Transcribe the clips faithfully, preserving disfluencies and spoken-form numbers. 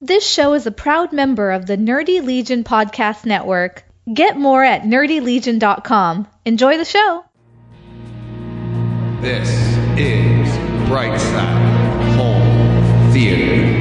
This show is a proud member of the Nerdy Legion Podcast Network. Get more at nerdy legion dot com. Enjoy the show. This is Brightside Home Theater.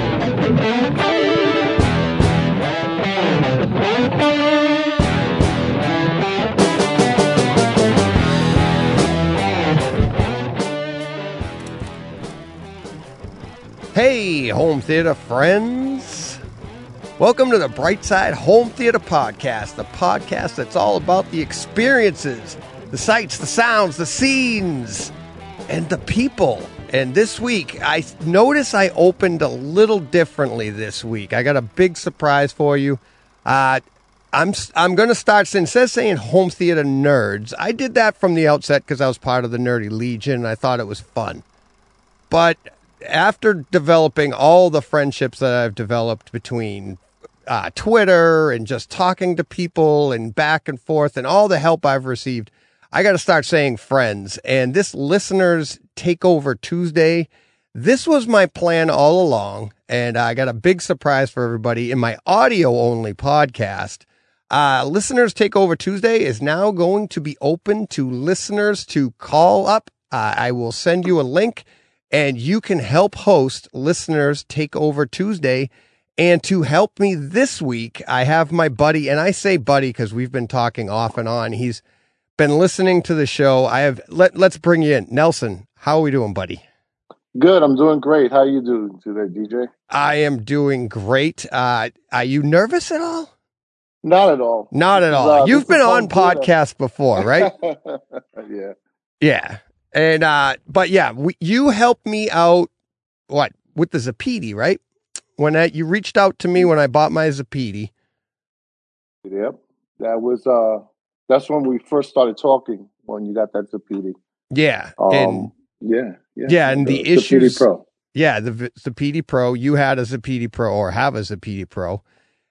Hey, home theater friends. Welcome to the Brightside Home Theater Podcast, the podcast that's all about the experiences, the sights, the sounds, the scenes, and the people. And this week, I notice I opened a little differently this week. I got a big surprise for you. Uh, I'm I'm going to start, instead of saying home theater nerds, I did that from the outset because I was part of the Nerdy Legion, and I thought it was fun. But after developing all the friendships that I've developed between uh, Twitter and just talking to people and back and forth and all the help I've received, I got to start saying friends. And this Listeners Takeover Tuesday, this was my plan all along. And I got a big surprise for everybody in my audio-only podcast. Uh, Listeners Takeover Tuesday is now going to be open to listeners to call up. Uh, I will send you a link, and you can help host Listeners Takeover Tuesday. And to help me this week, I have my buddy, and I say buddy because we've been talking off and on. He's been listening to the show. I have let let's bring you in, Nelson. How are we doing, buddy? Good. I'm doing great. How you doing today, D J? I am doing great. Uh, are you nervous at all? Not at all. Not at all. Uh, You've been on podcasts before, right? Yeah. Yeah. And, uh, but yeah, we, you helped me out, what, with the Zapedi, right? When I, you reached out to me when I bought my Zapedi. Yep. That was, uh, that's when we first started talking, when you got that Zapedi. Yeah. Um, and, yeah. Yeah. Yeah. And the, the issues. Zapedi Pro. Yeah. The Zapedi Pro, you had a Zapedi Pro or have a Zapedi Pro.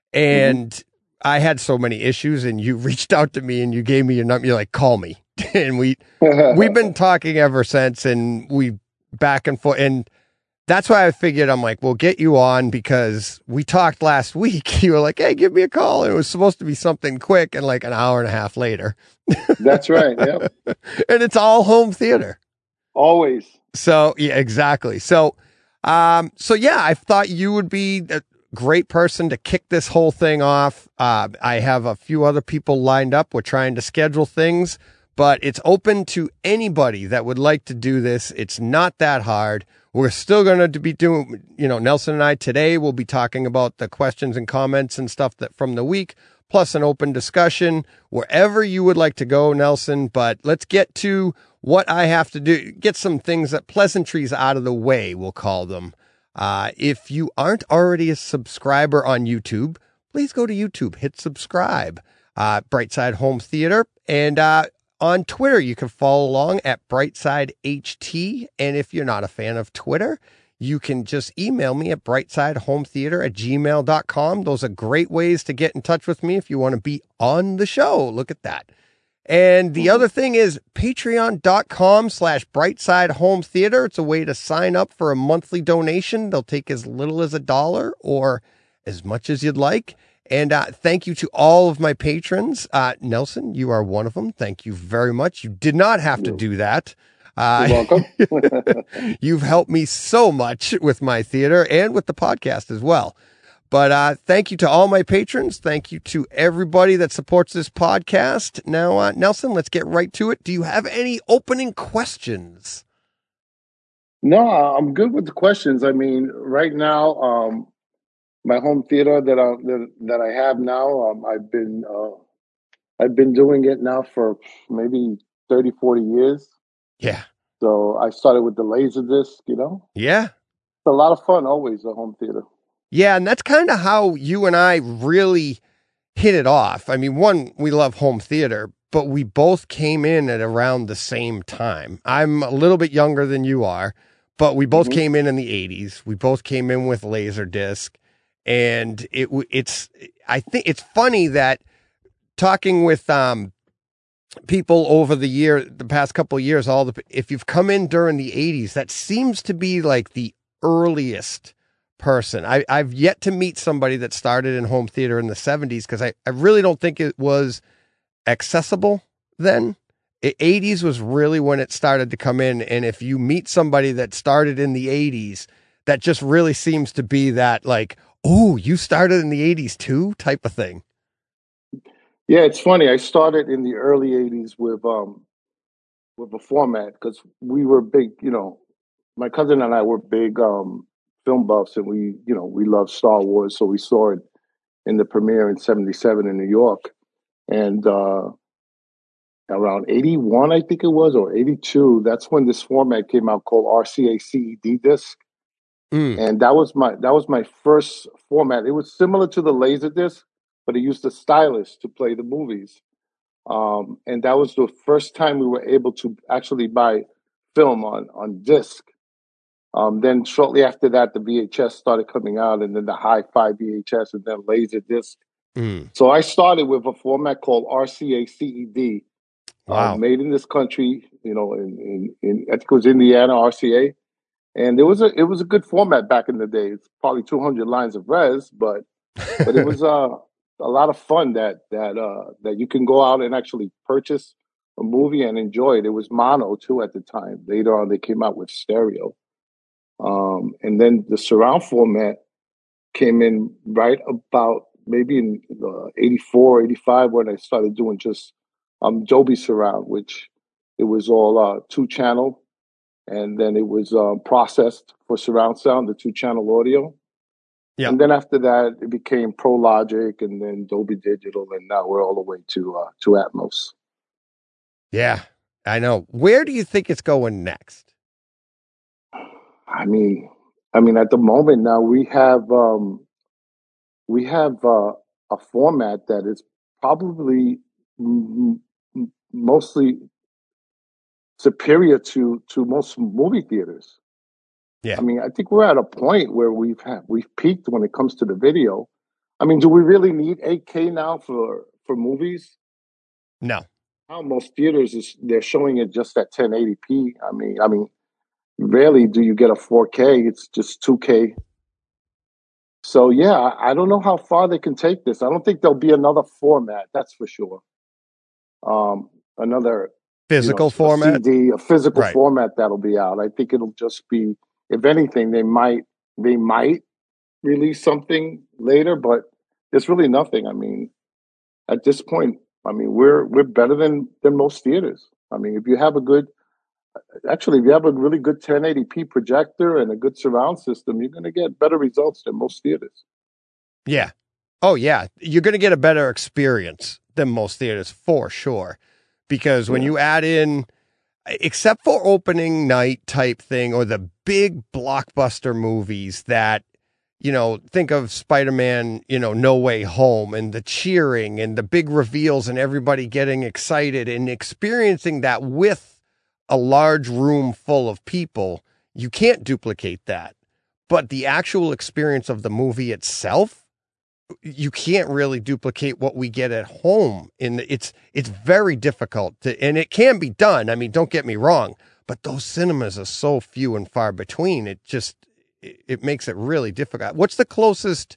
And mm-hmm. I had so many issues, and you reached out to me and you gave me your number. You're like, call me. And we, we've been talking ever since, and we back and forth. And that's why I figured, I'm like, we'll get you on because we talked last week. You were like, hey, give me a call. And it was supposed to be something quick, and like an hour and a half later. That's right. Yep. And it's all home theater. Always. So yeah, exactly. So, um, so yeah, I thought you would be a great person to kick this whole thing off. Uh, I have a few other people lined up. We're trying to schedule things. But it's open to anybody that would like to do this. It's not that hard. We're still going to be doing, you know, Nelson and I today will be talking about the questions and comments and stuff that from the week, plus an open discussion wherever you would like to go, Nelson. But let's get to what I have to do. Get some things that pleasantries out of the way, we'll call them. Uh, if you aren't already a subscriber on YouTube, please go to YouTube, hit subscribe, uh, Brightside Home Theater. And, uh, on Twitter, you can follow along at Brightside H T. And if you're not a fan of Twitter, you can just email me at brightsidehometheater at gmail dot com. Those are great ways to get in touch with me if you want to be on the show. Look at that. And the other thing is patreon.com slash Brightside Home Theater. It's a way to sign up for a monthly donation. They'll take as little as a dollar or as much as you'd like. And uh, thank you to all of my patrons. Uh, Nelson, you are one of them. Thank you very much. You did not have to do that. Uh, You're welcome. You've helped me so much with my theater and with the podcast as well. But uh, thank you to all my patrons. Thank you to everybody that supports this podcast. Now, uh, Nelson, let's get right to it. Do you have any opening questions? No, I'm good with the questions. I mean, right now, um, my home theater that I that, that I have now, um, I've been uh, I've been doing it now for maybe thirty, forty years. Yeah. So I started with the Laserdisc, you know. Yeah. It's a lot of fun always at home theater. Yeah, and that's kind of how you and I really hit it off. I mean, one, we love home theater, but we both came in at around the same time. I'm a little bit younger than you are, but we both mm-hmm. came in in the eighties. We both came in with Laserdisc. And it it's, I think it's funny that talking with um, people over the year, the past couple of years, all the, if you've come in during the eighties, that seems to be like the earliest person. I, I've yet to meet somebody that started in home theater in the seventies because I, I really don't think it was accessible then. The eighties was really when it started to come in. And if you meet somebody that started in the eighties, that just really seems to be that like, oh, you started in the eighties too type of thing. Yeah, it's funny. I started in the early eighties with um with a format because we were big, you know, my cousin and I were big um film buffs, and we, you know, we loved Star Wars, so we saw it in the premiere in seventy-seven in New York. And uh around eighty-one, I think it was, or eighty-two, that's when this format came out called R C A C E D disc. Mm. And that was my that was my first format. It was similar to the Laserdisc, but it used the stylus to play the movies. Um, and that was the first time we were able to actually buy film on on disc. Um, then shortly after that, the V H S started coming out, and then the hi-fi V H S, and then Laserdisc. Mm. So I started with a format called R C A C E D, Wow. um, made in this country. You know, in, in in I think it was Indiana R C A. And it was a it was a good format back in the day. It's probably two hundred lines of res, but but it was uh, a lot of fun that that uh, that you can go out and actually purchase a movie and enjoy it. It was mono too at the time. Later on, they came out with stereo, um, and then the surround format came in right about maybe in uh, eighty-four, eighty-five when I started doing just um, Dolby Surround, which it was all uh, two channel. And then it was um, processed for surround sound, the two-channel audio. Yeah. And then after that, it became Pro Logic, and then Dolby Digital, and now we're all the way to uh, to Atmos. Yeah, I know. Where do you think it's going next? I mean, I mean, at the moment now we have um, we have uh, a format that is probably m- m- mostly superior to to most movie theaters. Yeah. I mean, I think we're at a point where we've had, we've peaked when it comes to the video. I mean, do we really need eight K now for for movies? No. Now most theaters is they're showing it just at ten eighty p. I mean, I mean, rarely do you get a four K. It's just two K. So yeah, I, I don't know how far they can take this. I don't think there'll be another format. That's for sure. Um, another Physical you know, format? a C D, a physical Right. format that'll be out. I think it'll just be, if anything, they might they might release something later, but there's really nothing. I mean, at this point, I mean, we're we're better than than most theaters. I mean, if you have a good, actually, if you have a really good ten eighty p projector and a good surround system, you're going to get better results than most theaters. Yeah. Oh, yeah. You're going to get a better experience than most theaters for sure. Because when Yeah. you add in, except for opening night type thing or the big blockbuster movies that, you know, think of Spider-Man, you know, No Way Home and the cheering and the big reveals and everybody getting excited and experiencing that with a large room full of people, you can't duplicate that. But the actual experience of the movie itself, you can't really duplicate what we get at home. In the, it's it's very difficult to, and it can be done. I mean, don't get me wrong, but those cinemas are so few and far between. It just it, it makes it really difficult. What's the closest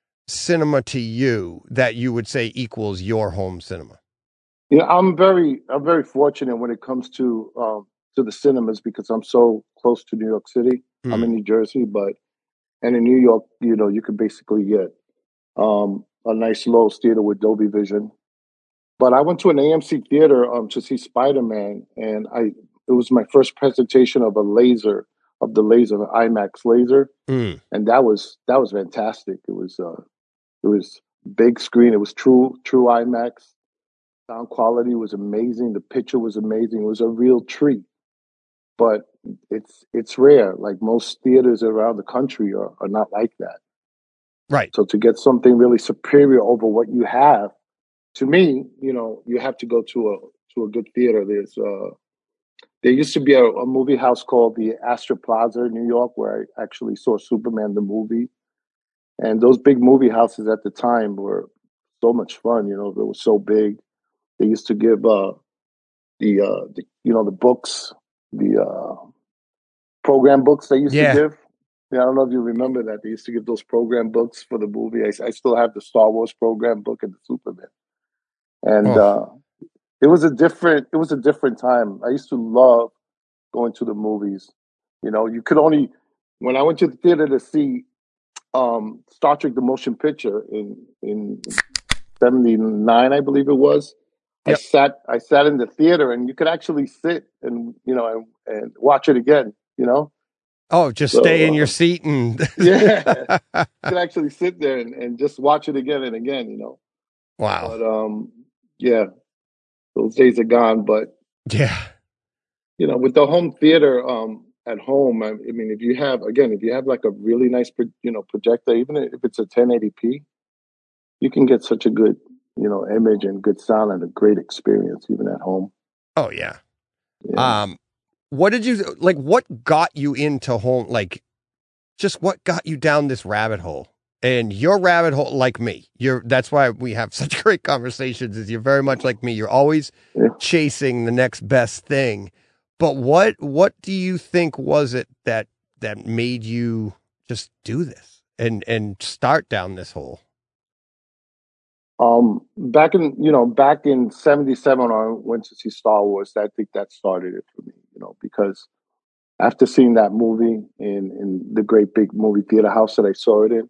cinema to you that you would say equals your home cinema? Yeah, I'm very I'm very fortunate when it comes to um, to the cinemas because I'm so close to New York City. Hmm. I'm in New Jersey, but and in New York, you know, you could basically get um, a nice Lowe's theater with Dolby Vision. But I went to an A M C theater um, to see Spider-Man, and I it was my first presentation of a laser of the laser IMAX laser, Hmm. and that was that was fantastic. It was uh, it was big screen. It was true true IMAX. Sound quality was amazing. The picture was amazing. It was a real treat. But it's it's rare. Like most theaters around the country are, are not like that. Right. So to get something really superior over what you have, to me, you know, you have to go to a to a good theater. There's uh there used to be a, a movie house called the Astor Plaza in New York where I actually saw Superman the movie. And those big movie houses at the time were so much fun, you know, they were so big. They used to give uh the uh the, you know, the books, the uh program books they used Yeah. to give. Yeah, I don't know if you remember that. They used to give those program books for the movie. I, I still have the Star Wars program book and the Superman. And Oh, uh, it was a different it was a different time. I used to love going to the movies. You know, you could only when I went to the theater to see um, Star Trek: The Motion Picture in in seventy-nine, I believe it was. I yep. sat I sat in the theater, and you could actually sit and you know and, and watch it again. You know, Oh, just stay in your so uh, seat and yeah, you could actually sit there and, and just watch it again and again. You know, wow. but um, yeah, those days are gone. But Yeah. you know, with the home theater um, at home, I, I mean, if you have again, if you have like a really nice, pro- you know, projector, even if it's a ten eighty p, you can get such a good, you know, image and good sound and a great experience even at home. Oh yeah. Yeah. Um, what did you like? What got you into home? Like, just what got you down this rabbit hole? And your rabbit hole, like me, you're. That's why we have such great conversations. Is you're very much like me. You're always Yeah. chasing the next best thing. But what what do you think was it that that made you just do this and and start down this hole? Um, back in you know back in seventy-seven, I went to see Star Wars. I think that started it for me. You know, because after seeing that movie in in the great big movie theater house that I saw it in,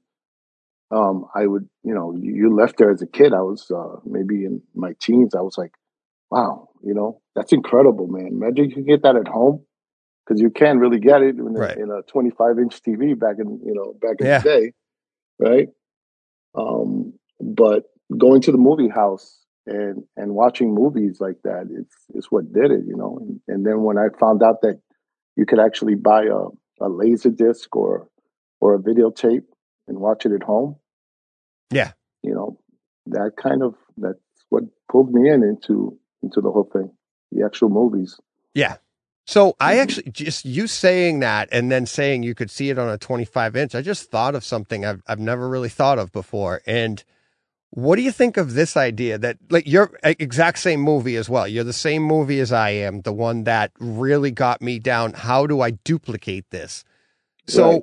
um, I would you know you, you left there as a kid. I was uh, maybe in my teens. I was like, wow, you know, that's incredible, man. Imagine you could get that at home because you can't really get it in Right. a, in a twenty-five inch T V back in you know back in the Yeah. day, right? Um, but going to the movie house and and watching movies like that is is what did it, you know. And, and then when I found out that you could actually buy a, a laser disc or or a videotape and watch it at home, Yeah. you know, that kind of that's what pulled me in into into the whole thing, the actual movies. Yeah. So I Hmm. actually just you saying that and then saying you could see it on a twenty-five inch. I just thought of something I've I've never really thought of before. And what do you think of this idea that like you're e- exact same movie as well? You're the same movie as I am, the one that really got me down. How do I duplicate this? Right. So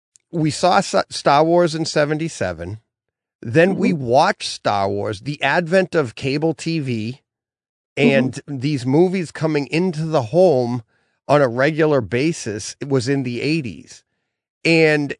we saw S- Star Wars in seventy-seven. Then we Hmm. watched Star Wars, the advent of cable T V Hmm. and these movies coming into the home on a regular basis. It was in the eighties. And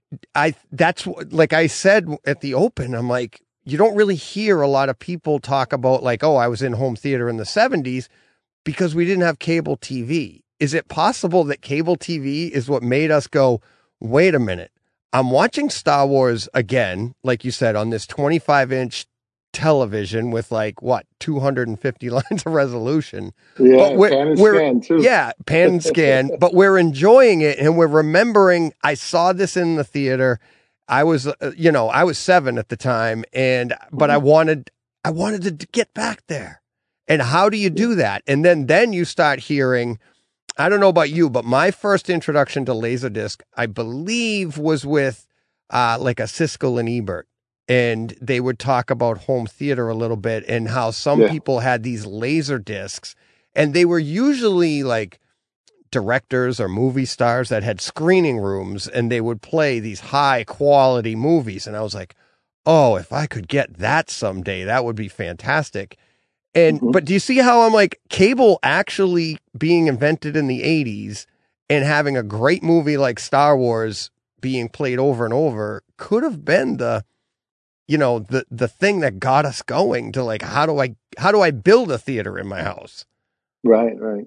I, that's what, like I said at the open, I'm like, you don't really hear a lot of people talk about like, oh, I was in home theater in the seventies because we didn't have cable T V. Is it possible that cable T V is what made us go, wait a minute, I'm watching Star Wars again, like you said, on this twenty-five inch television with like what two hundred fifty lines of resolution, but Yeah, we're pan and we're scan too. yeah, pan and scan, but we're enjoying it and we're remembering I saw this in the theater. I was, uh, you know, I was seven at the time, and but I Mhm. wanted I wanted to get back there. And how do you Yeah. do that? And then then you start hearing, I don't know about you, but my first introduction to Laserdisc, I believe, was with uh, like a Siskel and Ebert. And they would talk about home theater a little bit and how some Yeah. people had these laser discs, and they were usually like directors or movie stars that had screening rooms, and they would play these high quality movies. And I was like, oh, if I could get that someday, that would be fantastic. And Hmm. but do you see how I'm like cable actually being invented in the eighties and having a great movie like Star Wars being played over and over could have been the, you know, the the thing that got us going to like how do I how do I build a theater in my house? Right. Right.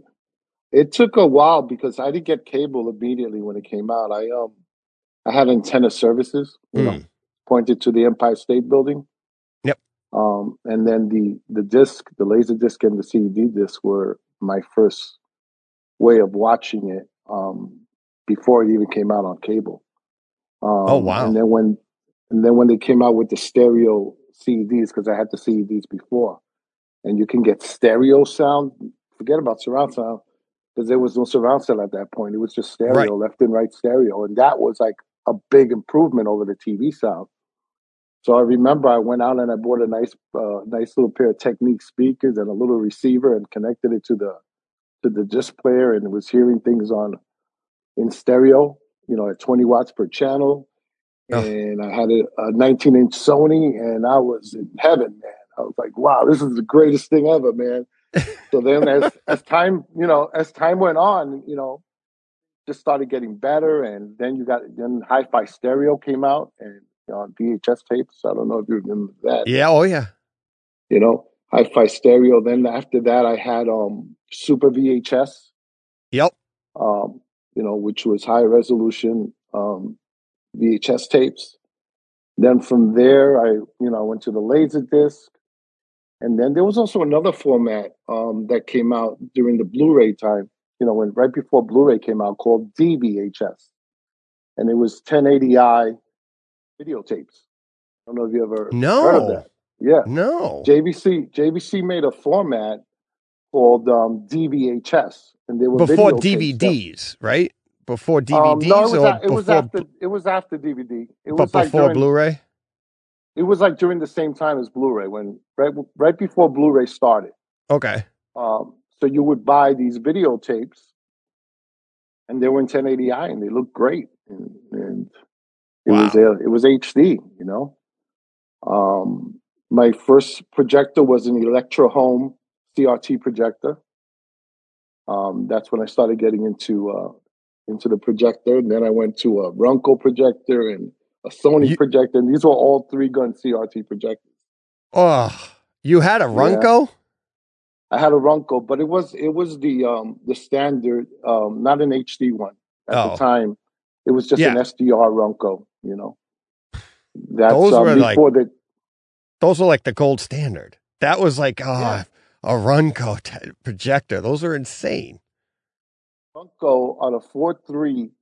It took a while because I didn't get cable immediately when it came out. I um I had antenna services, you know, Mm. pointed to the Empire State Building. Yep. Um, and then the the disc, the laser disc and the C D disc were my first way of watching it um, before it even came out on cable. Oh Um, and wow. then when and then when they came out with the stereo C Ds, because I had the C Ds before, and you can get stereo sound. Forget about surround sound because there was no surround sound at that point. It was just Right. stereo, left and right stereo, and that was like a big improvement over the T V sound. So I remember I went out and I bought a nice, uh, nice little pair of Technique speakers and a little receiver and connected it to the to the disc player and was hearing things on in stereo, you know, at twenty watts per channel. Oh. And I had a, a nineteen inch Sony, and I was in heaven, man. I was like, wow, this is the greatest thing ever, man. So then as, as time, you know, as time went on, you know, just started getting better. And then you got, then Hi-Fi Stereo came out, and you know, on V H S tapes. I don't know if you remember that. Yeah. Oh yeah. You know, Hi-Fi Stereo. Then after that, I had um Super V H S. Yep. Um, you know, which was high resolution um, V H S tapes. Then from there, I, you know, went to the Laserdisc. And then there was also another format um, that came out during the Blu-ray time, you know, when right before Blu-ray came out, called D V H S. And it was ten eighty i videotapes. I don't know if you ever No. heard of that. Yeah. No. J V C J V C made a format called um, D V H S. And they were Before videotapes D V Ds, that, right? Before D V Ds um, no, it was, or a, it before, was after it was after D V D. It but was like before during, Blu-ray? It was like during the same time as Blu-ray, when right right before Blu-ray started. Okay. Um, so you would buy these videotapes, and they were in ten eighty i, and they looked great, and, and it Wow. was uh, it was H D, you know. Um, my first projector was an Electro Home C R T projector. Um, that's when I started getting into uh, into the projector, and then I went to a Runco projector and a Sony You, projector, and these were all three-gun C R T projectors. oh, you had a Runco? Yeah. I had a Runco, but it was it was the um, the standard, um, not an H D one at Oh. the time. It was just Yeah. an S D R Runco, you know. That's those uh, were before like the those were like the gold standard. That was like oh, yeah. a Runco t- projector. Those are insane. Runco on a four three,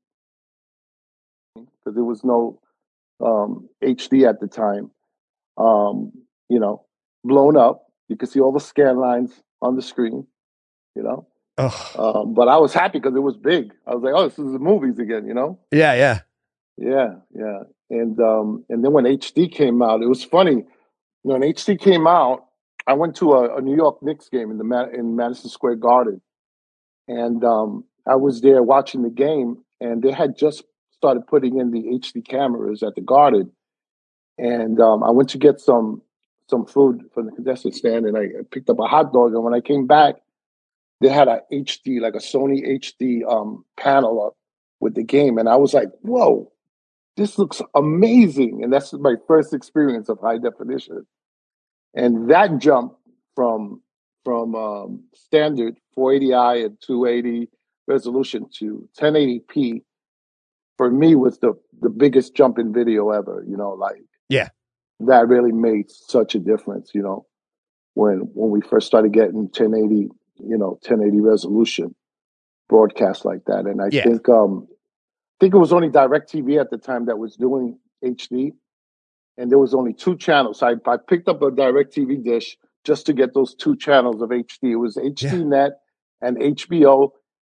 because there was no um, H D at the time. Um, you know, blown up. You could see all the scan lines on the screen. You know, Oh. um, but I was happy because it was big. I was like, oh, this is the movies again. You know. Yeah. Yeah. Yeah. Yeah. And um, and then when H D came out, it was funny. When H D came out, I went to a, a New York Knicks game in the in Madison Square Garden, and um, I was there watching the game, and they had just started putting in the H D cameras at the Garden, and um, I went to get some some food from the contestant stand, and I picked up a hot dog, and when I came back, they had a H D, like a Sony H D um, panel up with the game, and I was like, whoa. This looks amazing. And that's my first experience of high definition. And that jump from from um, standard four eighty i and two eighty resolution to ten eighty p for me was the, the biggest jump in video ever, you know, like yeah, that really made such a difference, you know, when when we first started getting ten eighty, you know, ten eighty resolution broadcasts like that. And I yeah. think um I think it was only DirecTV at the time that was doing H D, and there was only two channels. I, I picked up a DirecTV dish just to get those two channels of H D. It was H D Net yeah. and H B O.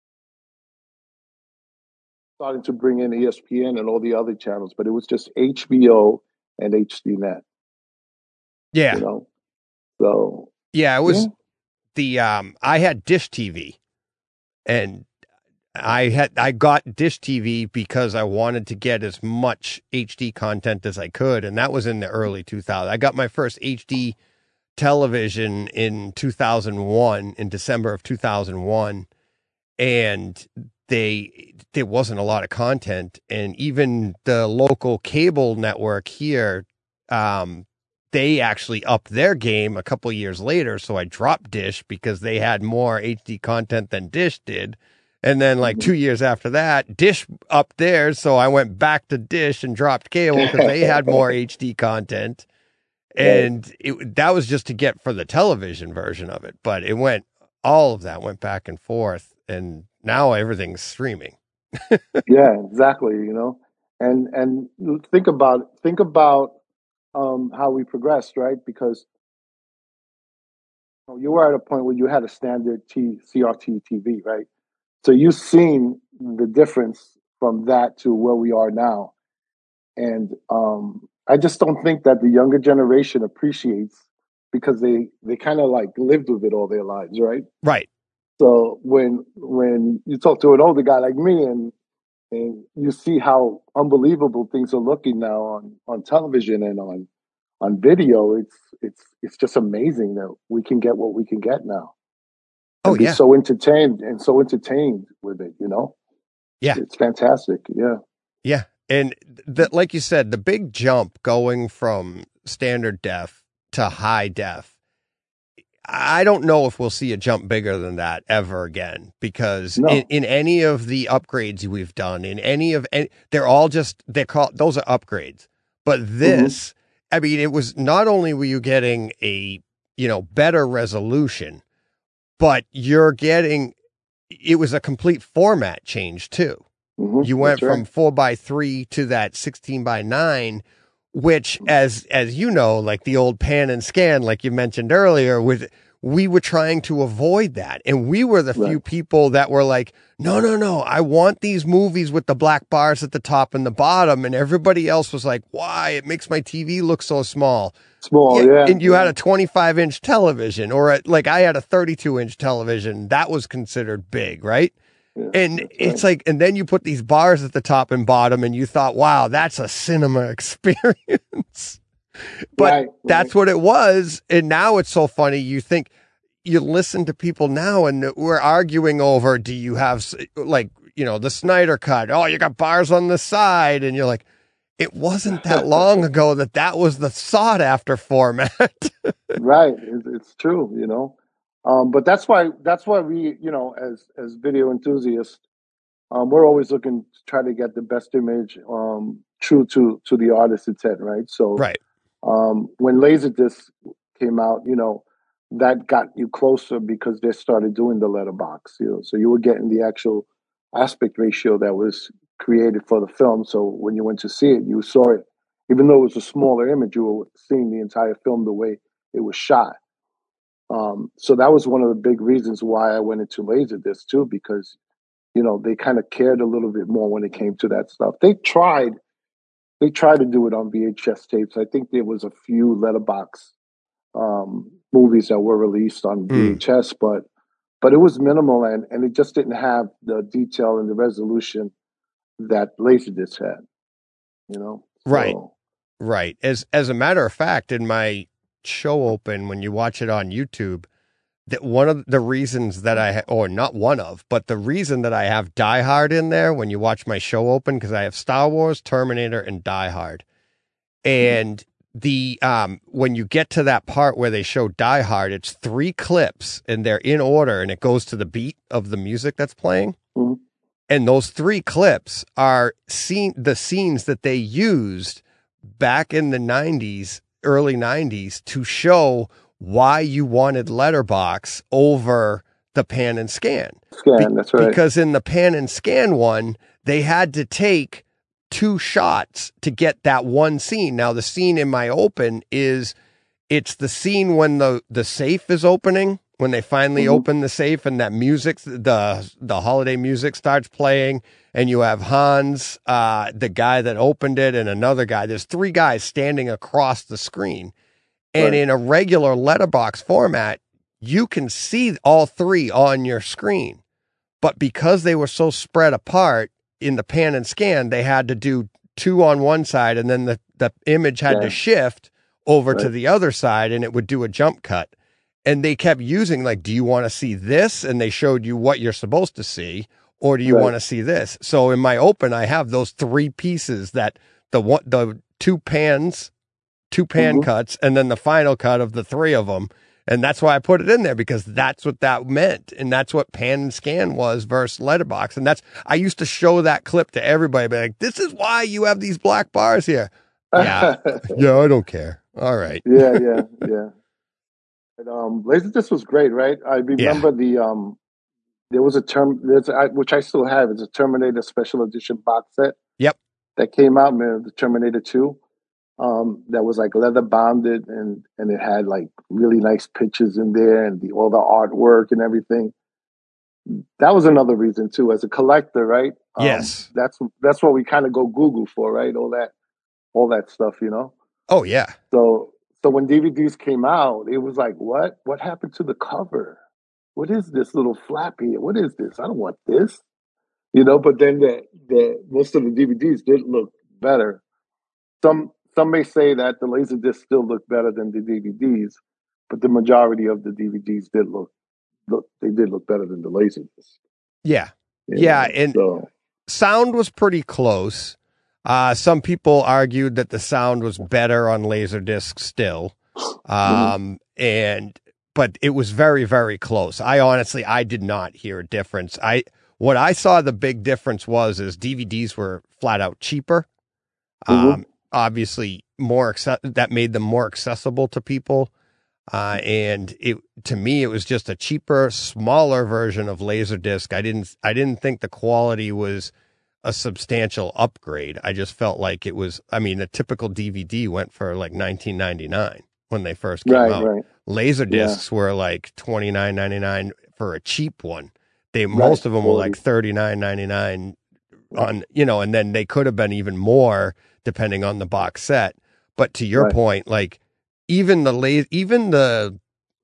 Starting to bring in E S P N and all the other channels, but it was just H B O and H D Net. Yeah. You know? So yeah, it was yeah. the um I had Dish T V, and I had I got Dish T V because I wanted to get as much H D content as I could, and that was in the early two thousands. I got my first H D television in two thousand one, in December of two thousand one, and they there wasn't a lot of content, and even the local cable network here, um, they actually upped their game a couple years later, so I dropped Dish because they had more H D content than Dish did. And then like two years after that, Dish upped theirs, so I went back to Dish and dropped cable because they had more H D content. And it, that was just to get for the television version of it. But it went, all of that went back and forth, and now everything's streaming. Yeah, exactly. You know, and and think about think about um, how we progressed, right? Because you were at a point where you had a standard T, C R T T V, right? So you've seen the difference from that to where we are now. And um, I just don't think that the younger generation appreciates, because they, they kind of like lived with it all their lives, right? Right. So when when you talk to an older guy like me, and and you see how unbelievable things are looking now on on television and on on video. It's it's it's just amazing that we can get what we can get now Oh and be yeah. so entertained and so entertained with it. You know, Yeah. it's fantastic. Yeah. Yeah. And the, like you said, the big jump going from standard def to high def, I don't know if we'll see a jump bigger than that ever again, because No. in, in any of the upgrades we've done, in any of, any, they're all just, they're called, those are upgrades. But this, mm-hmm. I mean, it was not only were you getting a, you know, better resolution, but you're getting, it was a complete format change too. Mm-hmm. You went That's from right. four by three to that sixteen by nine, which as, as you know, like the old pan and scan, like you mentioned earlier, with, we were trying to avoid that. And we were the Right. few people that were like, no, no, no, I want these movies with the black bars at the top and the bottom. And everybody else was like, why? It makes my T V look so small. Small, yeah. And you yeah. had a twenty-five inch television, or a, like I had a thirty-two inch television. That was considered big, right? Yeah, and it's right. like, and then you put these bars at the top and bottom and you thought, wow, that's a cinema experience. But right, that's right. what it was. And now it's so funny. You think, you listen to people now and we're arguing over, do you have like, you know, the Snyder cut? Oh, you got bars on the side. And you're like, it wasn't that long ago that that was the sought after format. Right. It's, it's true, you know. Um, but that's why, that's why we, you know, as, as video enthusiasts, um, we're always looking to try to get the best image, um, true to, to the artist's intent. Right. So, right. um, when Laserdisc came out, you know, that got you closer because they started doing the letterbox, you know, so you were getting the actual aspect ratio that was created for the film. So when you went to see it, you saw it, even though it was a smaller image, you were seeing the entire film the way it was shot. Um, so that was one of the big reasons why I went into Laserdisc too, because, you know, they kind of cared a little bit more when it came to that stuff. They tried, they tried to do it on V H S tapes. I think there was a few letterbox um, movies that were released on V H S, mm. but but it was minimal and, and it just didn't have the detail and the resolution that Laserdisc had, you know? So, right, right. As as a matter of fact, in my show open, when you watch it on YouTube, that one of the reasons that I, ha- or not one of, but the reason that I have Die Hard in there when you watch my show open, because I have Star Wars, Terminator, and Die Hard. And the um when you get to that part where they show Die Hard, it's three clips and they're in order and it goes to the beat of the music that's playing. Mm-hmm. And those three clips are scene the scenes that they used back in the nineties, early nineties, to show why you wanted letterbox over the pan and scan. Scan, Be- that's right. Because in the pan and scan one, they had to take two shots to get that one scene. Now the scene in my open is, it's the scene when the, the safe is opening, when they finally mm-hmm. open the safe and that music, the, the holiday music starts playing and you have Hans, uh, the guy that opened it, and another guy. There's three guys standing across the screen. And right. in a regular letterbox format, you can see all three on your screen. But because they were so spread apart, in the pan and scan, they had to do two on one side and then the, the image had yeah. to shift over right. to the other side and it would do a jump cut. And they kept using like, do you want to see this? And they showed you what you're supposed to see, or do you right. want to see this? So in my open, I have those three pieces that the one, the two pans, two pan mm-hmm. cuts, and then the final cut of the three of them. And that's why I put it in there, because that's what that meant. And that's what pan and scan was versus letterbox. And that's, I used to show that clip to everybody, be like, this is why you have these black bars here. Yeah. yeah, I don't care. All right. yeah, yeah, yeah. And, um, Laserdisc was great, right? I remember yeah. the, um, there was a term, there's a, which I still have, it's a Terminator special edition box set. Yep. That came out, man, the Terminator two. Um, that was like leather bounded and, and it had like really nice pictures in there and the, all the artwork and everything. That was another reason too, as a collector, right? Um, yes. That's, that's what we kind of go Google for, right? All that, all that stuff, you know? Oh yeah. So, so when D V Ds came out, it was like, what, what happened to the cover? What is this little flap here? What is this? I don't want this. you know. But then the the most of the D V Ds did look better. Some some may say that the Laserdisc still look better than the D V Ds, but the majority of the D V Ds did look look they did look better than the Laserdisc. Yeah, you yeah, know, and so. sound was pretty close. Uh, some people argued that the sound was better on Laserdisc still, um, mm-hmm. and but it was very, very close. I honestly, I did not hear a difference. I what I saw the big difference was is D V Ds were flat out cheaper. Mm-hmm. Um, obviously, more acce- that made them more accessible to people, uh, and it to me it was just a cheaper, smaller version of Laserdisc. I didn't, I didn't think the quality was a substantial upgrade. I just felt like it was, I mean, a typical D V D went for like nineteen ninety-nine when they first came right, out. Right. Laser discs yeah. were like twenty-nine ninety-nine for a cheap one. They, right. most of them were like thirty-nine ninety-nine on, you know, and then they could have been even more depending on the box set. But to your right. point, like even the la- even the,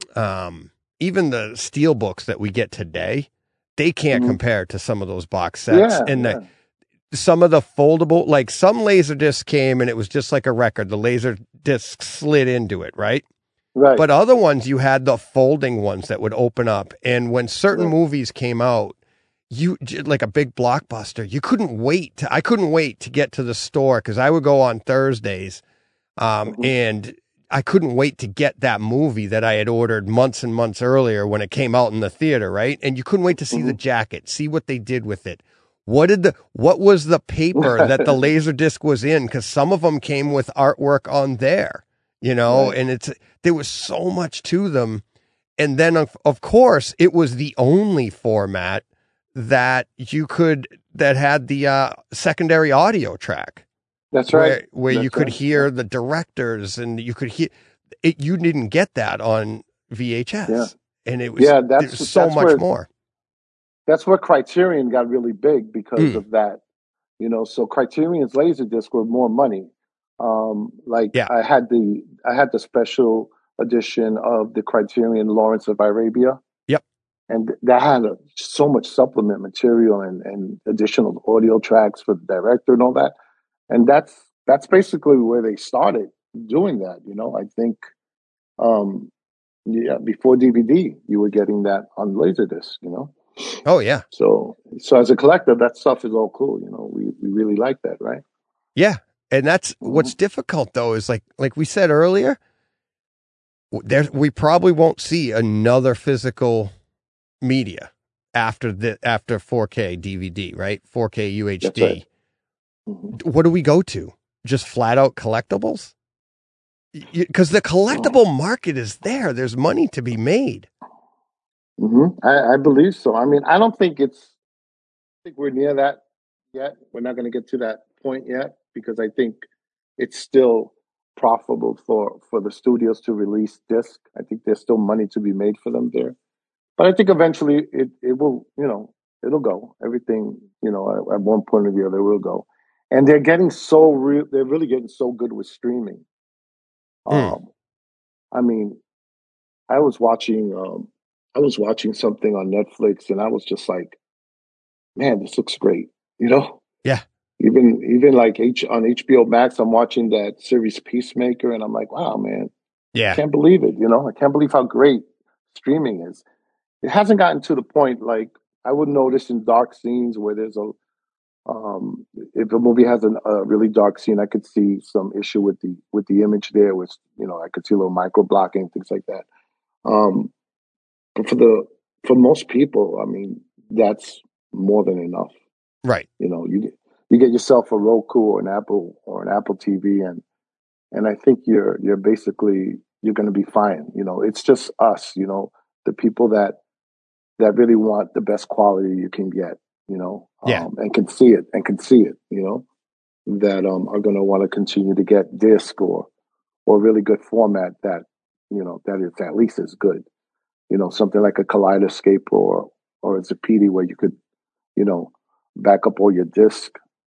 um, even the steel books that we get today, they can't mm-hmm. compare to some of those box sets. Yeah, and yeah. the, some of the foldable, like some laser disc came and it was just like a record. The laser disc slid into it, right? Right. But other ones, you had the folding ones that would open up. And when certain right. movies came out, you like a big blockbuster, you couldn't wait. To, I couldn't wait to get to the store because I would go on Thursdays, um, mm-hmm. and I couldn't wait to get that movie that I had ordered months and months earlier when it came out in the theater, right? And you couldn't wait to see mm-hmm. the jacket, see what they did with it. What did the what was the paper that the laser disc was in? Because some of them came with artwork on there, you know, right. and it's there was so much to them. And then of, of course it was the only format that you could that had the uh, secondary audio track. That's where, right. Where That's you could right. hear the directors and you could hear it. You didn't get that on V H S, yeah. and it was yeah, that's it was so that's much where, more. That's where Criterion got really big because mm. of that. You know, so Criterion's Laserdisc were more money. Um, like yeah. I had the I had the special edition of the Criterion Lawrence of Arabia. Yep. And that had a, so much supplement material and, and additional audio tracks for the director and all that. And that's that's basically where they started doing that. You know, I think, um, yeah, before D V D, you were getting that on Laserdisc. You know. Oh yeah. So so as a collector, that stuff is all cool. You know, we we really like that, right? Yeah, and that's mm-hmm. what's difficult though is like like we said earlier, there we probably won't see another physical media after the after four K D V D, right? four K U H D. Right. Mm-hmm. What do we go to? Just flat out collectibles? Because the collectible market is there. There's money to be made. Mm-hmm. I, I believe so. I mean, I don't think it's. I think we're near that yet. We're not going to get to that point yet because I think it's still profitable for for the studios to release disc. I think there's still money to be made for them there. But I think eventually it, it will, you know, it'll go. Everything, you know, at, at one point or the other will go. And they're getting so real. They're really getting so good with streaming. Mm. Um, I mean, I was watching, um, I was watching something on Netflix, and I was just like, man, this looks great. You know? Yeah. Even even like H on H B O Max, I'm watching that series Peacemaker, and I'm like, wow, man. Yeah. I can't believe it. You know, I can't believe how great streaming is. It hasn't gotten to the point like I would notice in dark scenes where there's a um if a movie has an, a really dark scene, I could see some issue with the with the image there, which you know I could see a little micro blocking, things like that. Um, but for the for most people, I mean, that's more than enough. Right. You know, you get you get yourself a Roku or an Apple or an Apple T V, and and I think you're you're basically you're going to be fine. You know, it's just us. You know, the people that. that really want the best quality you can get, you know, um, yeah. and can see it and can see it, you know, that um, are going to want to continue to get disc or, or really good format that, you know, that is at least as good, you know, something like a Kaleidoscape or, or a Zapedi where you could, you know, back up all your disc.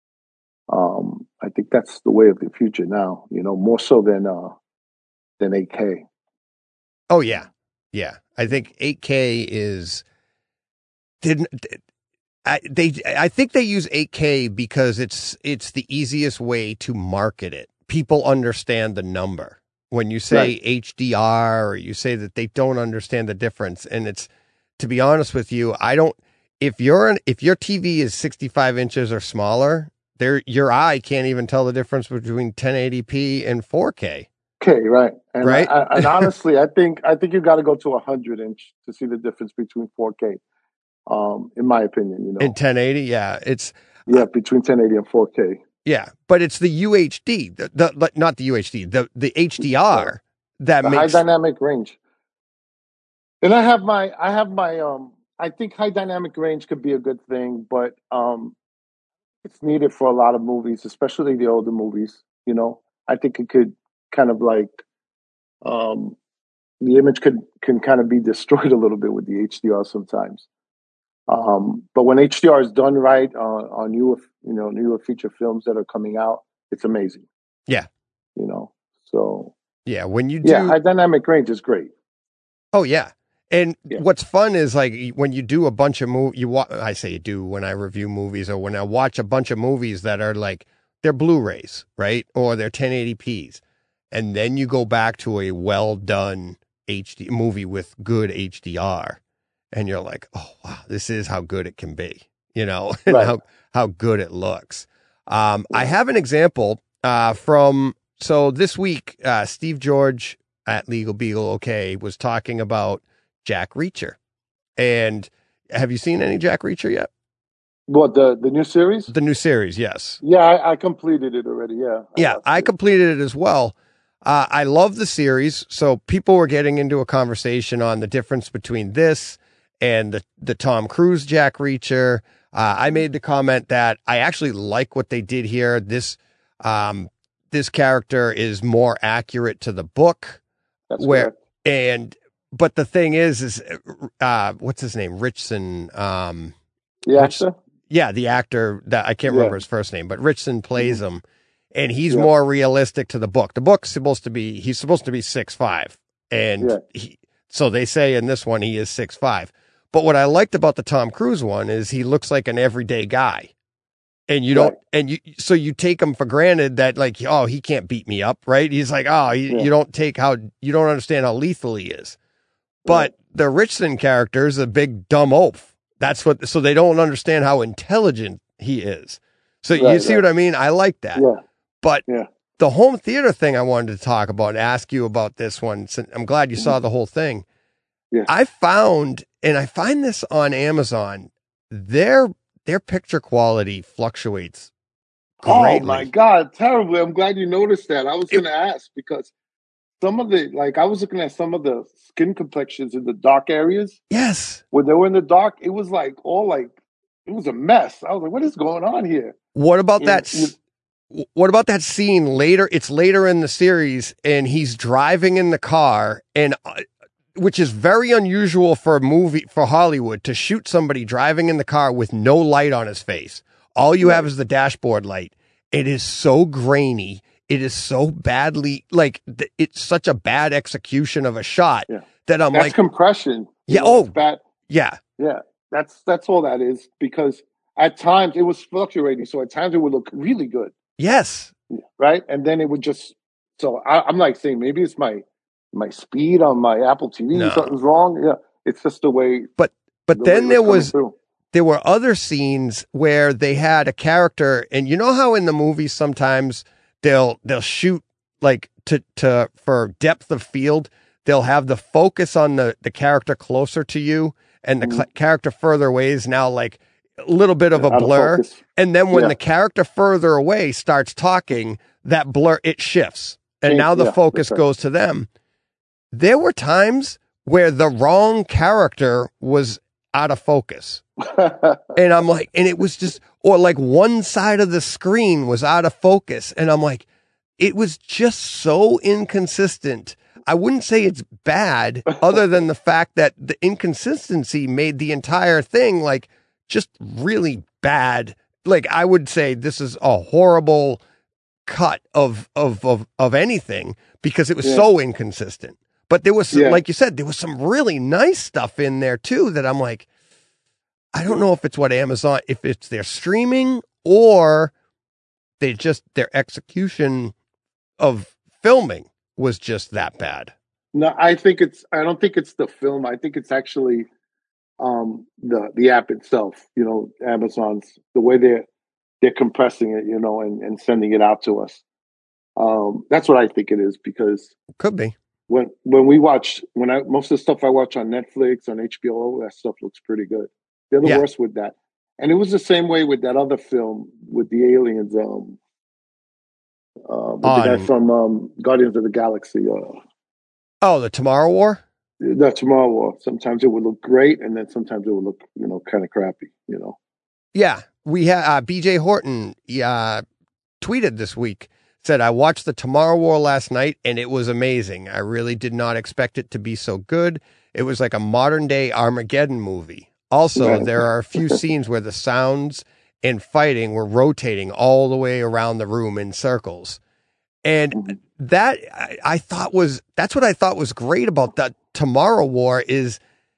Um, I think that's the way of the future now, you know, more so than, uh, than eight K. Oh yeah. Yeah. I think eight K is, didn't I, they, I think they use eight K because it's it's the easiest way to market it. People understand the number. When you say right. H D R, or you say that they don't understand the difference, and it's, to be honest with you, I don't. If you're an, if your T V is sixty-five inches or smaller, there your eye can't even tell the difference between ten eighty p and four K. Okay, right, and right. I, I, and honestly, I think I think you got to go to a hundred inch to see the difference between four K. Um, in my opinion, you know, in ten eighty, yeah, it's yeah between ten eighty and four K. Yeah, but it's the U H D, the, the not the U H D, the the H D R that the makes high dynamic range. And I have my, I have my, um, I think high dynamic range could be a good thing, but um, it's needed for a lot of movies, especially the older movies. You know, I think it could kind of like, um, the image could can kind of be destroyed a little bit with the H D R sometimes. Um, but when H D R is done right on, on newer, you know, newer feature films that are coming out, it's amazing. Yeah. You know, so. Yeah, when you do. Yeah, high dynamic range is great. Oh, yeah. And yeah. what's fun is like when you do a bunch of movies, you wa- I say you do when I review movies or when I watch a bunch of movies that are like, they're Blu-rays, right? Or they're ten eighty p's. And then you go back to a well done H D movie with good H D R. And you're like, oh, wow, this is how good it can be, you know, and right. how, how good it looks. Um, I have an example uh, from, so this week, uh, Steve George at Legal Beagle OK was talking about Jack Reacher. And have you seen any Jack Reacher yet? What, the, the new series? The new series, yes. Yeah, I, I completed it already, yeah. I yeah, I it. completed it as well. Uh, I love the series. So people were getting into a conversation on the difference between this and the, the Tom Cruise Jack Reacher. Uh, I made the comment that I actually like what they did here. This um, this character is more accurate to the book. That's where correct. And but the thing is, is uh, what's his name? Richson. Um, the Rich, actor? Yeah, the actor that I can't yeah. remember his first name, but Richson plays mm-hmm. him, and he's yeah. more realistic to the book. The book's supposed to be he's supposed to be six five, and yeah. he, so they say in this one he is six five. But what I liked about the Tom Cruise one is he looks like an everyday guy. And you don't, right. and you, so you take him for granted that like, oh, he can't beat me up, right? He's like, oh, you, yeah. you don't take how, you don't understand how lethal he is. But right. the Richson character is a big dumb oaf. That's what, so they don't understand how intelligent he is. So right, you see right. what I mean? I like that. Yeah. But yeah. the home theater thing I wanted to talk about and ask you about this one. I'm glad you saw the whole thing. Yeah. I found, and I find this on Amazon, their their picture quality fluctuates greatly. Oh my God, terribly. I'm glad you noticed that. I was going to ask because some of the, like I was looking at some of the skin complexions in the dark areas. Yes. When they were in the dark, it was like all like, it was a mess. I was like, what is going on here? What about and, that? And, what about that scene later? It's later in the series and he's driving in the car and uh, which is very unusual for a movie, for Hollywood, to shoot somebody driving in the car with no light on his face. All you right. have is the dashboard light. It is so grainy. It is so badly, like, th- it's such a bad execution of a shot yeah. that I'm that's like. compression. Yeah. know, Oh, bad. Yeah. Yeah. That's, that's all that is, because at times it was fluctuating. So at times it would look really good. Yes. Right. And then it would just, so I, I'm like saying, maybe it's my, my speed on my Apple T V, no. something's wrong. Yeah, it's just the way. But but the then there was through. there were other scenes where they had a character, and you know how in the movies sometimes they'll they'll shoot like to to for depth of field, they'll have the focus on the the character closer to you, and the mm. cl- character further away is now like a little bit of yeah, a blur. Of and then when yeah. the character further away starts talking, that blur it shifts, and now the yeah, focus right. goes to them. There were times where the wrong character was out of focus. And I'm like, and it was just, or like one side of the screen was out of focus. And I'm like, it was just so inconsistent. I wouldn't say it's bad other than the fact that the inconsistency made the entire thing like just really bad. Like I would say this is a horrible cut of, of, of, of anything because it was yeah. so inconsistent. But there was, some, yeah. like you said, there was some really nice stuff in there too that I'm like, I don't know if it's what Amazon, if it's their streaming or they just, their execution of filming was just that bad. No, I think it's, I don't think it's the film. I think it's actually um, the, the app itself, you know, Amazon's, the way they're, they're compressing it, you know, and, and sending it out to us. Um, that's what I think it is, because Could be. when, when we watch, when I, most of the stuff I watch on Netflix, on H B O, that stuff looks pretty good. They're the Yeah. worst with that. And it was the same way with that other film with the aliens, um, uh, with the On- guy from um, Guardians of the Galaxy, uh, Oh, the Tomorrow War? the Tomorrow War. Sometimes it would look great, and then sometimes it would look, you know, kind of crappy, you know. Yeah. We had uh, B J Horton uh, tweeted this week, said, I watched the Tomorrow War last night and it was amazing. I really did not expect it to be so good. It was like a modern day Armageddon movie. Also, Right. there are a few scenes where the sounds and fighting were rotating all the way around the room in circles. And that I, I thought was, that's what I thought was great about that Tomorrow War is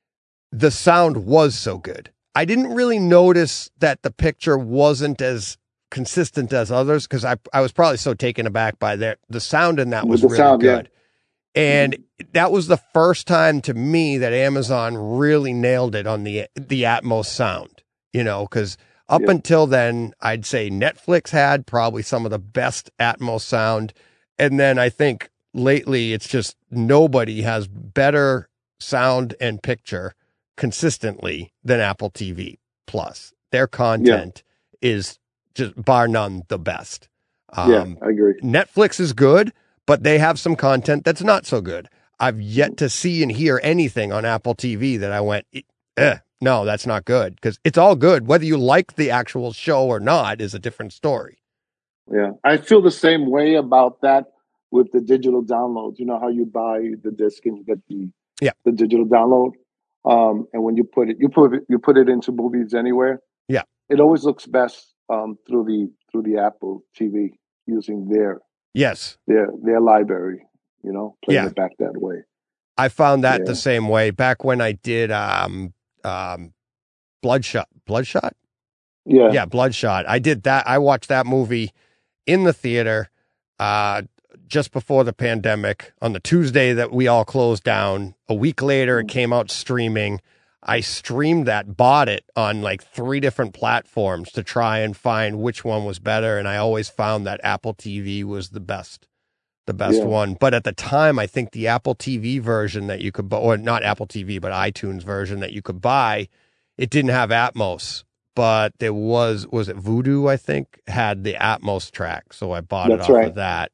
the sound was so good. I didn't really notice that the picture wasn't as consistent as others because I, I was probably so taken aback by that. The sound in that was With the really sound, yeah. good. And that was the first time to me that Amazon really nailed it on the the Atmos sound, you know, because up Yeah. until then, I'd say Netflix had probably some of the best Atmos sound. And then I think lately it's just nobody has better sound and picture consistently than Apple T V Plus. Their content is just bar none the best. Um, yeah, I agree. Netflix is good, but they have some content that's not so good. I've yet to see and hear anything on Apple T V that I went, eh, no, that's not good. Because it's all good. Whether you like the actual show or not is a different story. Yeah, I feel the same way about that with the digital downloads. You know how you buy the disc and you get the Yeah. the digital download, um, and when you put it, you put it, you put it into Movies Anywhere. Yeah. It always looks best um, through the through the Apple T V using their Yes. their their library. You know, playing Yeah. it back that way. I found that Yeah. the same way back when I did um, um, Bloodshot. Bloodshot? Yeah, Yeah, Bloodshot. I did that. I watched that movie in the theater uh, just before the pandemic on the Tuesday that we all closed down. A week later, it came out streaming. I streamed that, bought it on like three different platforms to try and find which one was better. And I always found that Apple T V was the best, the best Yeah. one. But at the time, I think the Apple T V version that you could buy, or not Apple T V, but iTunes version that you could buy, it didn't have Atmos. But there was, was it Voodoo, I think, had the Atmos track. So I bought That's it off right. of that.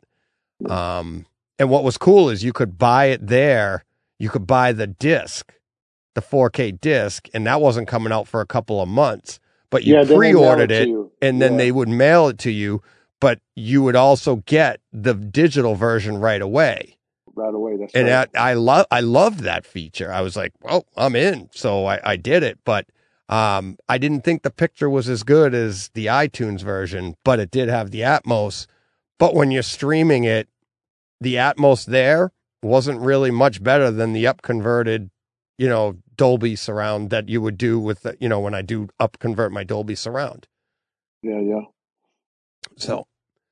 Um, and what was cool is you could buy it there. You could buy the disc, the four K disc, and that wasn't coming out for a couple of months. But you yeah. then they mail pre-ordered to it, you. and then Yeah. they would mail it to you. But you would also get the digital version right away. right away. That's And right. that, I love, I loved that feature. I was like, well, I'm in. So I, I did it, but, um, I didn't think the picture was as good as the iTunes version, but it did have the Atmos. But when you're streaming it, the Atmos there wasn't really much better than the up converted, you know, Dolby surround that you would do with, the, you know, when I do up convert my Dolby surround. yeah, yeah. So,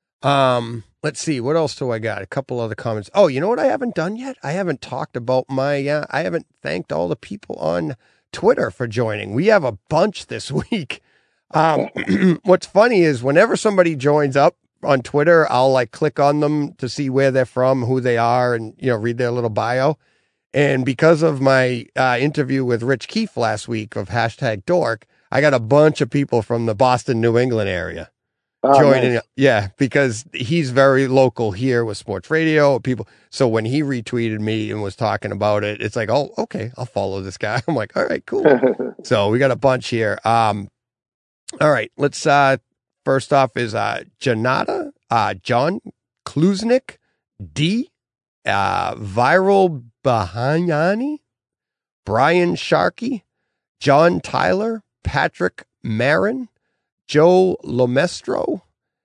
um, let's see, what else do I got? A couple other comments. Oh, you know what I haven't done yet? I haven't talked about my, uh, I haven't thanked all the people on Twitter for joining. We have a bunch this week. Um, what's funny is whenever somebody joins up on Twitter, I'll like click on them to see where they're from, who they are, and, you know, read their little bio. And because of my uh, interview with Rich Keefe last week of hashtag dork, I got a bunch of people from the Boston, New England area. Oh, joining nice. yeah, because he's very local here with sports radio people. So when he retweeted me and was talking about it, it's like, oh, okay, I'll follow this guy. I'm like, all right, cool. So we got a bunch here. Um, all right, let's uh first off is uh Janata, uh John Kluznik, D, uh Viral Bahayani, Brian Sharkey, John Tyler, Patrick Marin, Joe Lomestro,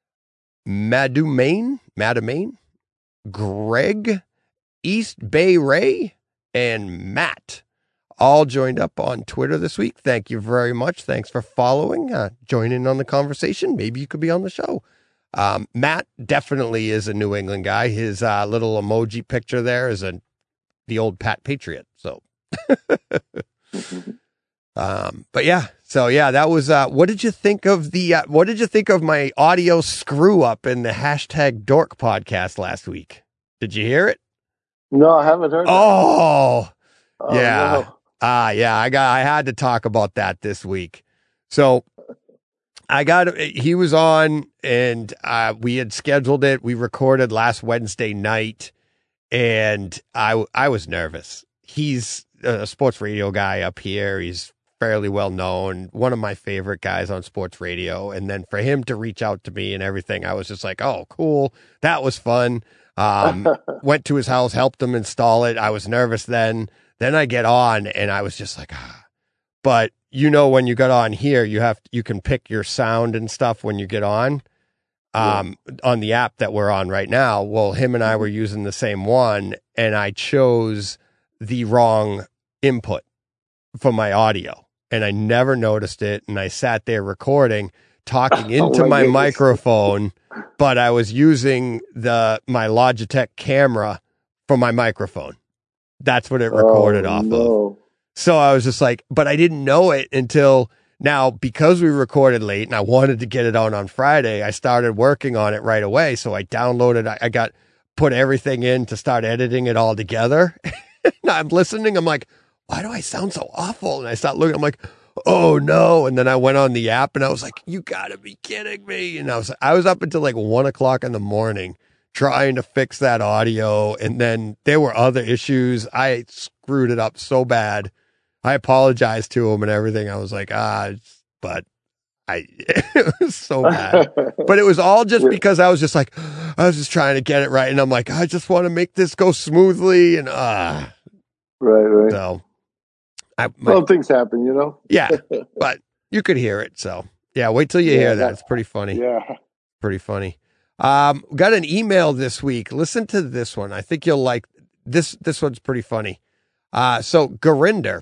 Madumain, Madumain, Greg, East Bay Ray, and Matt all joined up on Twitter this week. Thank you very much. Thanks for following, uh, joining on the conversation. Maybe you could be on the show. Um, Matt definitely is a New England guy. His uh, little emoji picture there is a the old Pat Patriot. So, um, but yeah, so yeah, that was. Uh, what did you think of the? Uh, what did you think of my audio screw up in the hashtag Dork podcast last week? Did you hear it? No, I haven't heard. Oh, oh yeah. No. Ah, yeah, I got, I had to talk about that this week. So I got, he was on and, uh, we had scheduled it. We recorded last Wednesday night and I, I was nervous. He's a sports radio guy up here. He's fairly well known, one of my favorite guys on sports radio. And then for him to reach out to me and everything, I was just like, oh, cool. That was fun. Um, went to his house, helped him install it. I was nervous then. Then I get on and I was just like, ah, but you know, when you got on here, you have, you can pick your sound and stuff when you get on, um, yeah. on the app that we're on right now. Well, him and I were using the same one and I chose the wrong input for my audio and I never noticed it. And I sat there recording, talking into oh my my goodness. microphone, but I was using the, my Logitech camera for my microphone. That's what it recorded oh, off no. of. So I was just like, but I didn't know it until now because we recorded late and I wanted to get it out on Friday. I started working on it right away. So I downloaded, I, I got, put everything in to start editing it all together. And I'm listening. I'm like, why do I sound so awful? And I start looking, I'm like, oh no. And then I went on the app and I was like, you gotta be kidding me. And I was, I was up until like one o'clock in the morning trying to fix that audio. And then there were other issues. I screwed it up so bad. I apologized to him and everything. I was like, ah, but I, it was so bad, but it was all just because I was just like, I was just trying to get it right. And I'm like, I just want to make this go smoothly. And, ah, uh, right, right. So I, my, well, things happen, you know? Yeah, but you could hear it. So yeah, wait till you yeah, hear that. that. It's pretty funny. Yeah. Pretty funny. Um, got an email this week. Listen to this one. I think you'll like this. This one's pretty funny. Uh, so Gurinder,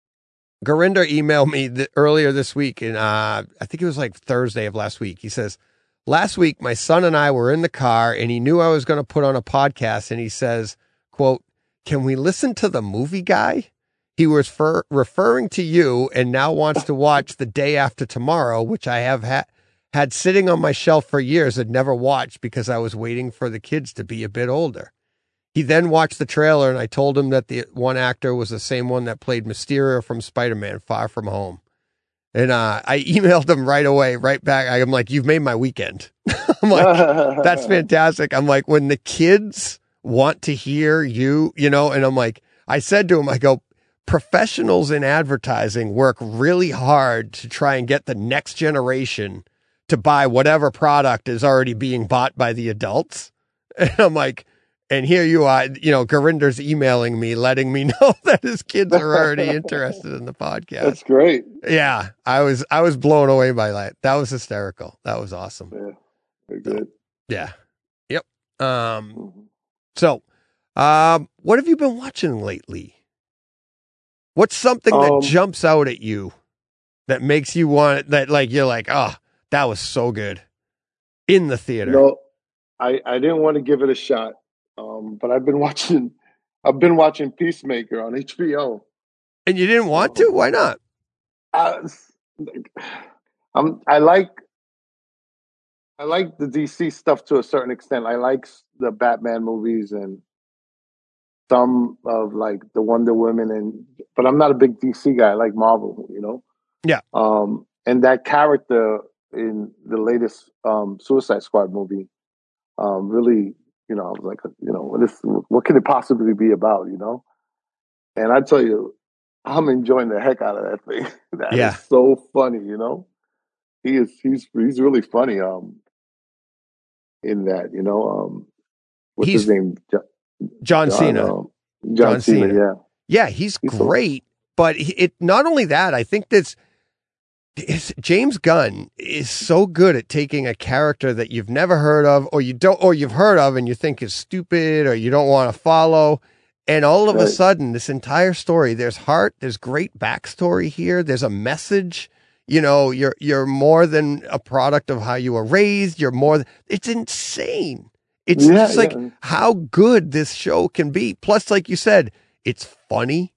Gurinder emailed me th- earlier this week. And, uh, I think it was like Thursday of last week. He says, last week, my son and I were in the car and he knew I was going to put on a podcast. And he says, quote, can we listen to The Movie Guy? He was for, referring to you and now wants to watch The Day After Tomorrow, which I have had. had sitting on my shelf for years and never watched because I was waiting for the kids to be a bit older. He then watched the trailer and I told him that the one actor was the same one that played Mysterio from Spider-Man Far From Home. And uh, I emailed him right away, right back. I'm like, you've made my weekend. I'm like, that's fantastic. I'm like, when the kids want to hear you, you know, and I'm like, I said to him, I go, professionals in advertising work really hard to try and get the next generation to buy whatever product is already being bought by the adults. And I'm like, and here you are, you know, Gurinder's emailing me, letting me know that his kids are already interested in the podcast. That's great. Yeah. I was, I was blown away by that. That was hysterical. That was awesome. Yeah. Very good. So, yeah. Yep. Um, mm-hmm. so, um, what have you been watching lately? What's something um, that jumps out at you that makes you want that? Like, you're like, oh, that was so good in the theater. No, I, I didn't want to give it a shot. Um, but I've been watching, I've been watching Peacemaker on H B O. And you didn't want to? Why not? I, I'm, I like, I like the D C stuff to a certain extent. I like the Batman movies and some of like the Wonder Woman and, but I'm not a big D C guy. I like Marvel, you know? Yeah. Um, and that character in the latest um, Suicide Squad movie, um, really, you know, I was like, you know, what is, what could it possibly be about, you know? And I tell you, I'm enjoying the heck out of that thing. That yeah. is so funny, you know? He is, he's, he's really funny, um, in that, you know, um, what's he's, his name? John, John Cena. John, um, John, John Cena, Cena, yeah. Yeah, he's, he's great. So, but it, not only that, I think that's, It's, James Gunn is so good at taking a character that you've never heard of, or you don't, or you've heard of and you think is stupid, or you don't want to follow, And all of a Right. sudden, this entire story, there's heart, there's great backstory here, there's a message. You know, you're you're more than a product of how you were raised. You're more. It's insane. It's Yeah, just like yeah. how good this show can be. Plus, like you said, it's funny,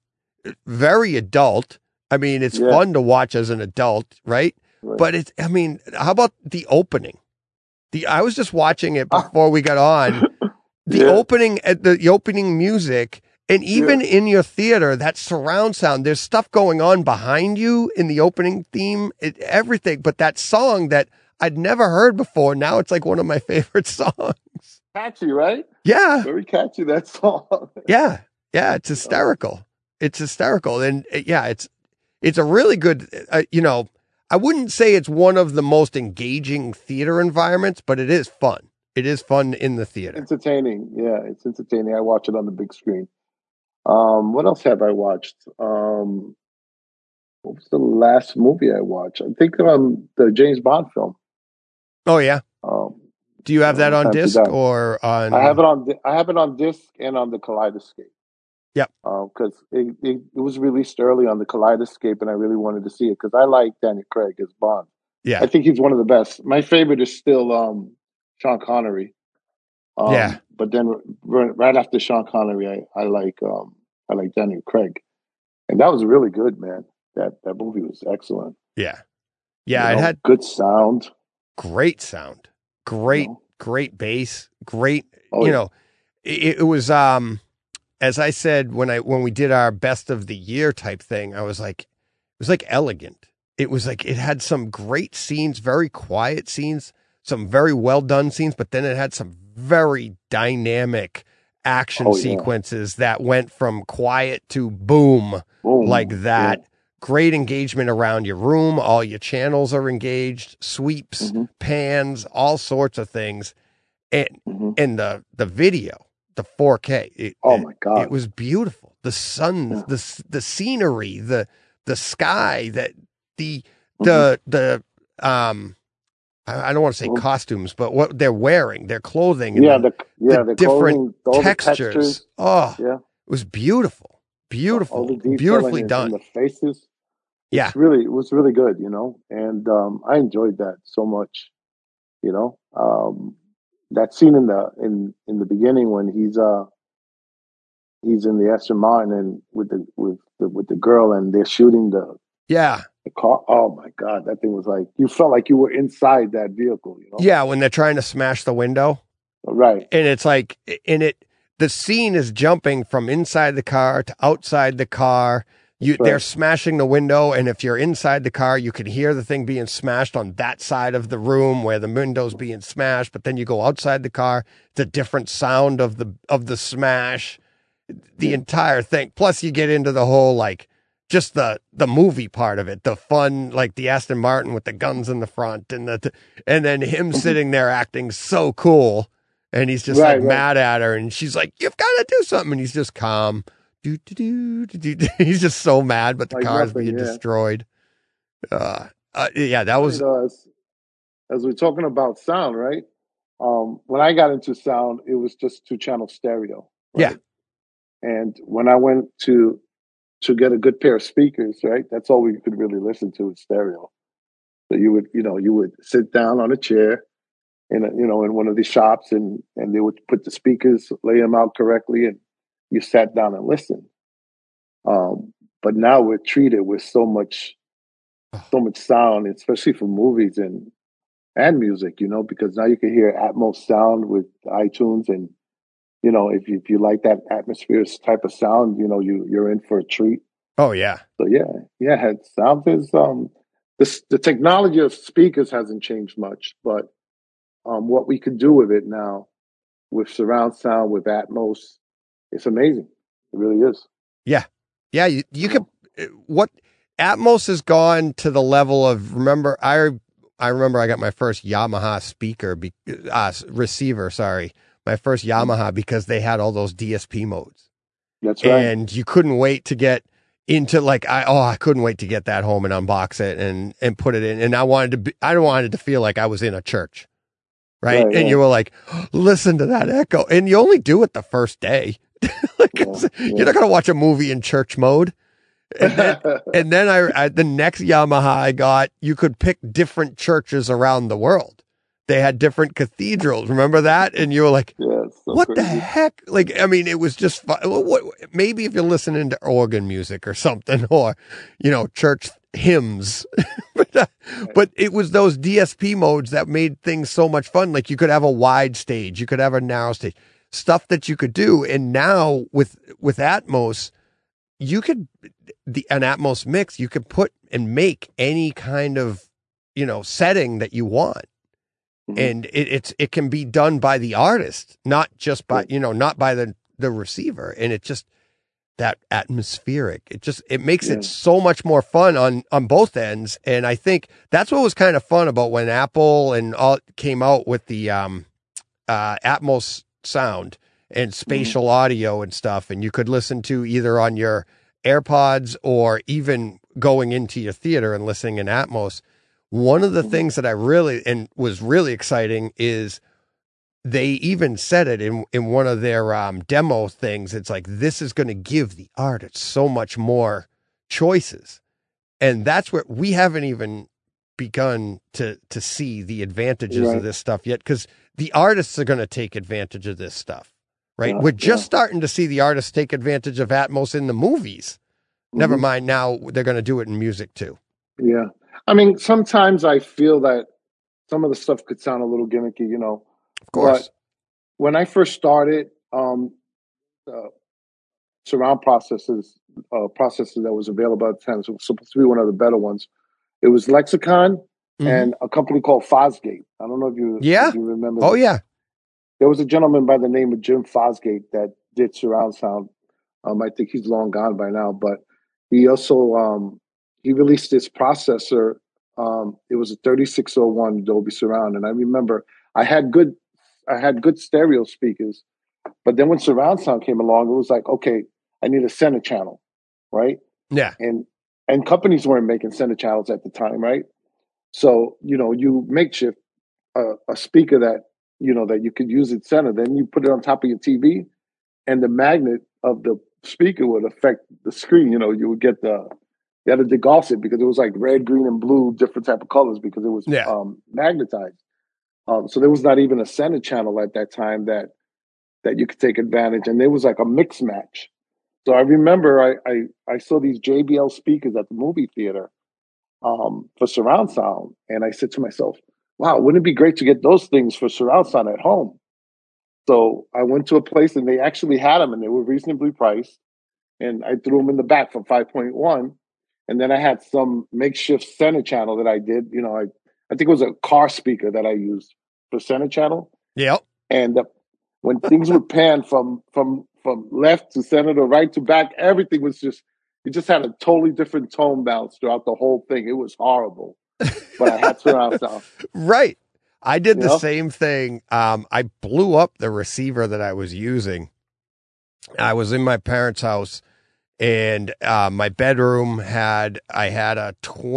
very adult. I mean, it's Yeah. fun to watch as an adult, right? Right. But it's. I mean, how about the opening? The I was just watching it before we got on. The Yeah. opening at the, the opening music. And even Yeah. in your theater, that surround sound, there's stuff going on behind you in the opening theme, it, everything. But that song that I'd never heard before, now it's like one of my favorite songs. Catchy, right? Yeah, Very catchy, that song. yeah, yeah. It's hysterical. It's hysterical, and uh, yeah, it's it's a really good. Uh, you know, I wouldn't say it's one of the most engaging theater environments, but it is fun. It is fun in the theater. Entertaining. Yeah, it's entertaining. I watch it on the big screen. Um, what else have I watched? Um, what was the last movie I watched? I think um the James Bond film. Oh yeah. Um, Do you have that on Time to disc Die. or on? I have it on. di- I have it on disc and on the Kaleidoscape. Yep. Because it, it it was released early on the Kaleidoscape, and I really wanted to see it because I like Daniel Craig as Bond. Yeah. I think he's one of the best. My favorite is still um, Sean Connery. Um, Yeah. But then r- right after Sean Connery, I, I like um, I like Daniel Craig, and that was really good, man. That that movie was excellent. Yeah. Yeah. You It know, had good sound. great sound, great, know? great bass, great, Oh, you yeah. know, it, it was, um, as I said, when I, when we did our best of the year type thing, I was like, it was like elegant. It was like, it had some great scenes, very quiet scenes, some very well done scenes, but then it had some very dynamic action Oh, yeah. sequences that went from quiet to boom, Boom. like that. Yeah. Great engagement around your room. All your channels are engaged, sweeps, Mhm. pans, all sorts of things. And, Mhm. and the, the video, the four K, it, Oh it- my God. it was beautiful. The sun, Yeah. the, s- the scenery, the, the sky, that the, Mm-hmm. the, the, um, I I don't want to say Mhm. costumes, but what they're wearing, their clothing, and Yeah, the, the yeah the the different clothing, all the textures. textures. Oh, Yeah. it was beautiful, All beautiful, the detailing beautifully in, done. in the faces. Yeah. It's really, it was really good, you know, and um, I enjoyed that so much, you know. Um, that scene in the in in the beginning when he's uh he's in the Aston Martin and with the with the with the girl and they're shooting the, Yeah. the car. Oh my God, that thing was like you felt like you were inside that vehicle, you know. Yeah. When they're trying to smash the window. Right. And it's like, and it, the scene is jumping from inside the car to outside the car. You, That's right. they're smashing the window. And if you're inside the car, you can hear the thing being smashed on that side of the room where the window's being smashed. But then you go outside the car, it's a different sound of the, of the smash, the Yeah. entire thing. Plus you get into the whole, like, just the, the movie part of it, the fun, like the Aston Martin with the guns in the front and the, and then him sitting there acting so cool. And he's just Right, like right. mad at her, and she's like, "You've got to do something." And he's just calm. Do, do, do, do, do. He's just so mad, but the Like car's nothing, being yeah. destroyed. Uh, uh, yeah, that was. And, uh, as, as we're talking about sound, right? Um, when I got into sound, it was just two channel stereo. Right? Yeah. And when I went to to get a good pair of speakers, right? That's all we could really listen to is stereo. So you would, you know, you would sit down on a chair in a, you know, in one of these shops, and and they would put the speakers, lay them out correctly, and you sat down and listened. Um, but now we're treated with so much, so much sound, especially for movies and and music, you know, because now you can hear Atmos sound with iTunes, and you know, if you, if you like that atmosphere type of sound, you know, you you're in for a treat. Oh yeah, So yeah, yeah, had- sound is um, this the technology of speakers hasn't changed much, but um, what we can do with it now, with surround sound, with Atmos, it's amazing. It really is. yeah, yeah. You you could what Atmos has gone to the level of remember I I remember I got my first Yamaha speaker be, uh, receiver. Sorry, my first Yamaha because they had all those D S P modes. That's right. And you couldn't wait to get into like I oh I couldn't wait to get that home and unbox it and and put it in, and I wanted to be I wanted to feel like I was in a church, right? Right, and right. you were like, listen to that echo, and you only do it the first day. like, Yeah, yeah. You're not going to watch a movie in church mode. And then, and then I, I, the next Yamaha I got, you could pick different churches around the world. They had different cathedrals. Remember that? And you were like, Yeah, it's so what crazy. the heck? Like, I mean, it was just fun. What, maybe if you're listening to organ music or something, or, you know, church hymns, but, uh, but it was those D S P modes that made things so much fun. Like you could have a wide stage, you could have a narrow stage, stuff that you could do. And now with, with Atmos, you could, the, an Atmos mix, you could put and make any kind of, you know, setting that you want. Mm-hmm. And it, it's, it can be done by the artist, not just by, you know, not by the, the receiver. And it just, that atmospheric, it just, it makes yeah. it so much more fun on, on both ends. And I think that's what was kind of fun about when Apple and all came out with the, um, uh, Atmos sound and spatial mm-hmm. audio and stuff. And you could listen to either on your AirPods or even going into your theater and listening in Atmos. One of the mm-hmm. things that I really, and was really exciting is they even said it in, in one of their um, demo things. It's like, this is going to give the artist so much more choices. And that's where we haven't even begun to, to see the advantages right. of this stuff yet. Cause the artists are going to take advantage of this stuff, right? Yeah, We're just yeah. starting to see the artists take advantage of Atmos in the movies. Mm-hmm. Never mind. Now they're going to do it in music too. Yeah. I mean, sometimes I feel that some of the stuff could sound a little gimmicky, you know. Of course. But when I first started, um, uh, surround processes, uh, processors that was available at the time, so it was supposed to be one of the better ones. It was Lexicon mm-hmm. and a company called Fosgate. I don't know if you, yeah. if you remember. Oh, that. yeah. There was a gentleman by the name of Jim Fosgate that did surround sound. Um, I think he's long gone by now, but he also um, he released this processor. Um, it was a thirty-six oh one Dolby Surround, and I remember I had good, I had good stereo speakers, but then when surround sound came along, it was like, okay, I need a center channel, right? Yeah, and and companies weren't making center channels at the time, right? So you know, you makeshift a, a speaker that you know that you could use at center, then you put it on top of your T V, and the magnet of the speaker would affect the screen. You know, you would get the You had to degauss it because it was like red, green, and blue, different type of colors because it was yeah. um, magnetized. Um, so there was not even a center channel at that time that that you could take advantage. And there was like a mix match. So I remember I I, I saw these J B L speakers at the movie theater um, for surround sound. And I said to myself, wow, wouldn't it be great to get those things for surround sound at home? So I went to a place and they actually had them and they were reasonably priced. And I threw them in the back for five point one. And then I had some makeshift center channel that I did. You know, I, I think it was a car speaker that I used for center channel. Yep. And uh, when things would pan from from from left to center to right to back, everything was just, it just had a totally different tone bounce throughout the whole thing. It was horrible. But I had surround sound. Right. I did You the know? same thing. Um, I blew up the receiver that I was using. I was in my parents' house. And uh, my bedroom had, I had a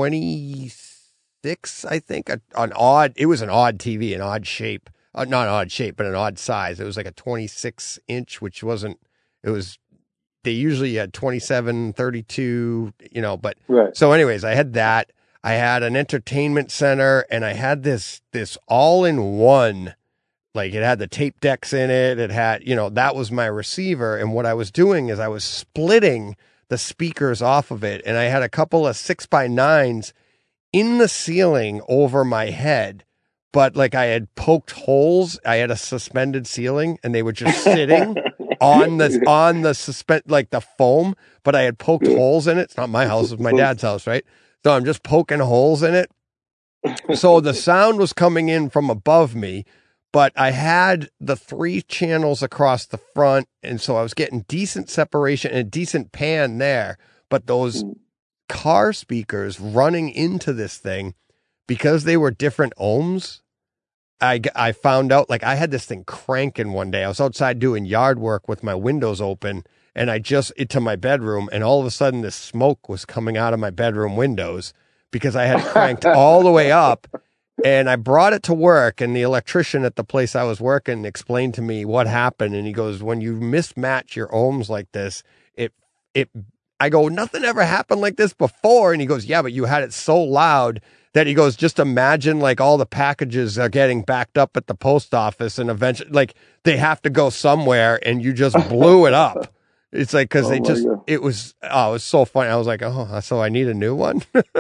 twenty-six, I think, a, an odd, it was an odd T V, an odd shape, uh, not an odd shape, but an odd size. It was like a twenty-six inch, which wasn't, it was, they usually had twenty-seven, thirty-two, you know, but Right. so anyways, I had that. I had an entertainment center and I had this, this all in one. Like it had the tape decks in it. It had, you know, that was my receiver. And what I was doing is I was splitting the speakers off of it. And I had a couple of six by nines in the ceiling over my head. But like I had poked holes. I had a suspended ceiling and they were just sitting on the, on the suspend, like the foam, but I had poked holes in it. It's not my house. It's my dad's house. Right. So I'm just poking holes in it. So the sound was coming in from above me. But I had the three channels across the front, and so I was getting decent separation and a decent pan there. But those car speakers running into this thing, because they were different ohms, I, I found out, like, I had this thing cranking one day. I was outside doing yard work with my windows open, and I just, into my bedroom, and all of a sudden this smoke was coming out of my bedroom windows because I had cranked all the way up. And I brought it to work, and the electrician at the place I was working explained to me what happened. And he goes, when you mismatch your ohms like this, it, it, I go, nothing ever happened like this before. And he goes, yeah, but you had it so loud that he goes, just imagine like all the packages are getting backed up at the post office, and eventually like they have to go somewhere, and you just blew it up. It's like, cause Oh they my just, God. it was, oh, it was so funny. I was like, oh, so I need a new one.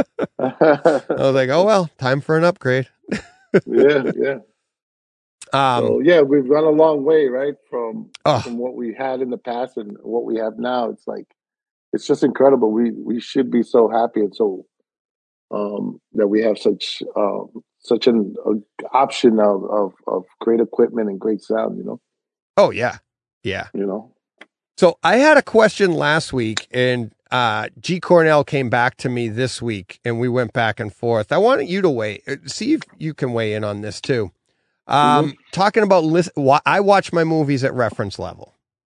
I was like, oh, well, time for an upgrade. Yeah, yeah. Um, So yeah, we've gone a long way, right? From oh, from what we had in the past and what we have now. It's like it's just incredible. We we should be so happy and so um that we have such um such an uh, option of, of of great equipment and great sound, you know. oh yeah. Yeah. You know. So I had a question last week, and uh, G Cornell came back to me this week, and we went back and forth. I wanted you to weigh, see if you can weigh in on this too. Um, Mhm. Talking about list, wa- I watch my movies at reference level,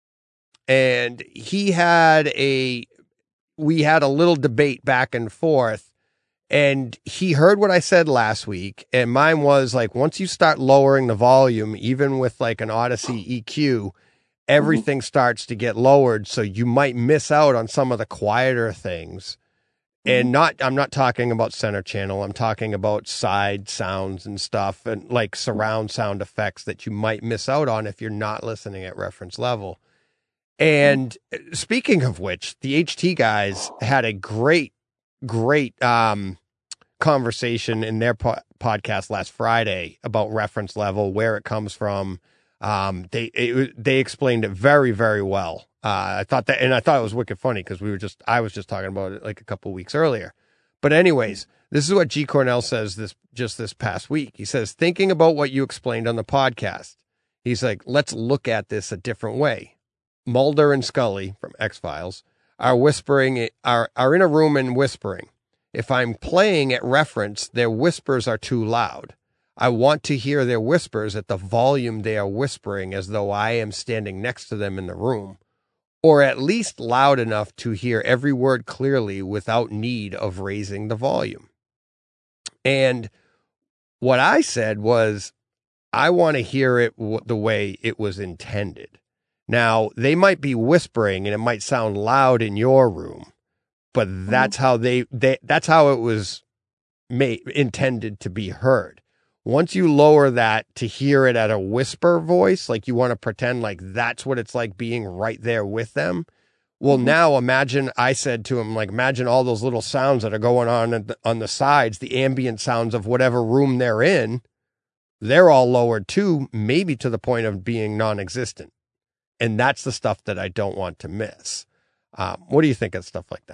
and he had a, we had a little debate back and forth, and he heard what I said last week, and mine was like, once you start lowering the volume, even with like an Odyssey E Q, everything starts to get lowered. So you might miss out on some of the quieter things. And not, I'm not talking about center channel. I'm talking about side sounds and stuff, and like surround sound effects that you might miss out on if you're not listening at reference level. And speaking of which, the H T guys had a great, great, um, conversation in their po- podcast last Friday about reference level, where it comes from. Um, they, it, they explained it very, very well. Uh, I thought that, and I thought it was wicked funny because we were just, I was just talking about it like a couple weeks earlier. But anyways, this is what G Cornell says this, just this past week. He says, thinking about what you explained on the podcast, he's like, let's look at this a different way. Mulder and Scully from X-Files are whispering, are, are in a room and whispering. If I'm playing at reference, their whispers are too loud. I want to hear their whispers at the volume they are whispering, as though I am standing next to them in the room, or at least loud enough to hear every word clearly without need of raising the volume. And what I said was, I want to hear it w- the way it was intended. Now, they might be whispering and it might sound loud in your room, but that's how they, they that's how it was made, intended to be heard. Once you lower that to hear it at a whisper voice, like you want to pretend like that's what it's like being right there with them. Well, Mhm. now imagine, I said to him, like, imagine all those little sounds that are going on at the, on the sides, the ambient sounds of whatever room they're in. They're all lowered too, maybe to the point of being non-existent. And that's the stuff that I don't want to miss. Um, what do you think of stuff like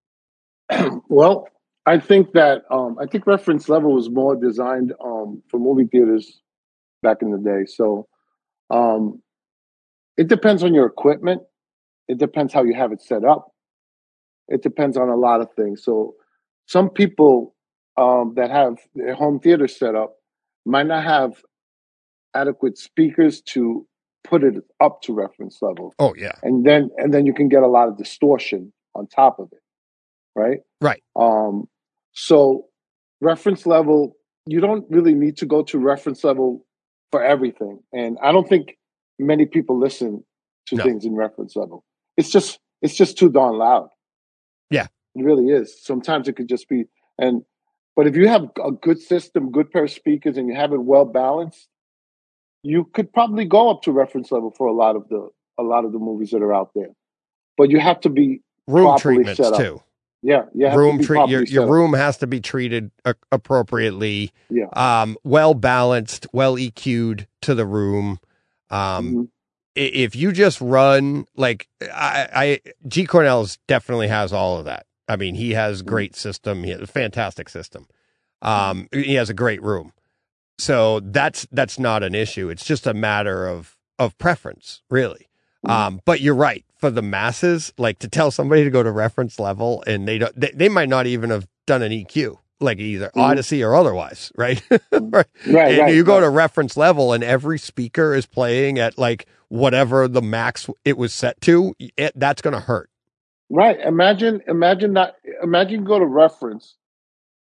that? Well, I think that um, I think reference level was more designed um, for movie theaters back in the day. So um, it depends on your equipment. It depends how you have it set up. It depends on a lot of things. So some people um, that have their home theater set up might not have adequate speakers to put it up to reference level, Oh, yeah. and then and then you can get a lot of distortion on top of it, right? Right. Um, so reference level, you don't really need to go to reference level for everything. And I don't think many people listen to No. things in reference level. It's just, it's just too darn loud. Yeah. It really is. Sometimes it could just be, and, but if you have a good system, good pair of speakers, and you have it well balanced, you could probably go up to reference level for a lot of the, a lot of the movies that are out there, but you have to be Room properly treatments set up. too. Yeah, you have Room to be treat properly your set your up. room has to be treated a- appropriately. Yeah. Um, well balanced, well E Q'd to the room. Um, Mhm. i- if you just run like I, I G Cornell's definitely has all of that. I mean, he has great system. He has a fantastic system. Um, he has a great room. So that's that's not an issue. It's just a matter of of preference, really. Um, but you're right. For the masses, like to tell somebody to go to reference level and they don't, they, they might not even have done an E Q, like either Mhm. Odyssey or otherwise, right? right. Right, And right, you go right. to reference level and every speaker is playing at like whatever the max it was set to, it, that's going to hurt. Right. Imagine, imagine not, imagine you go to reference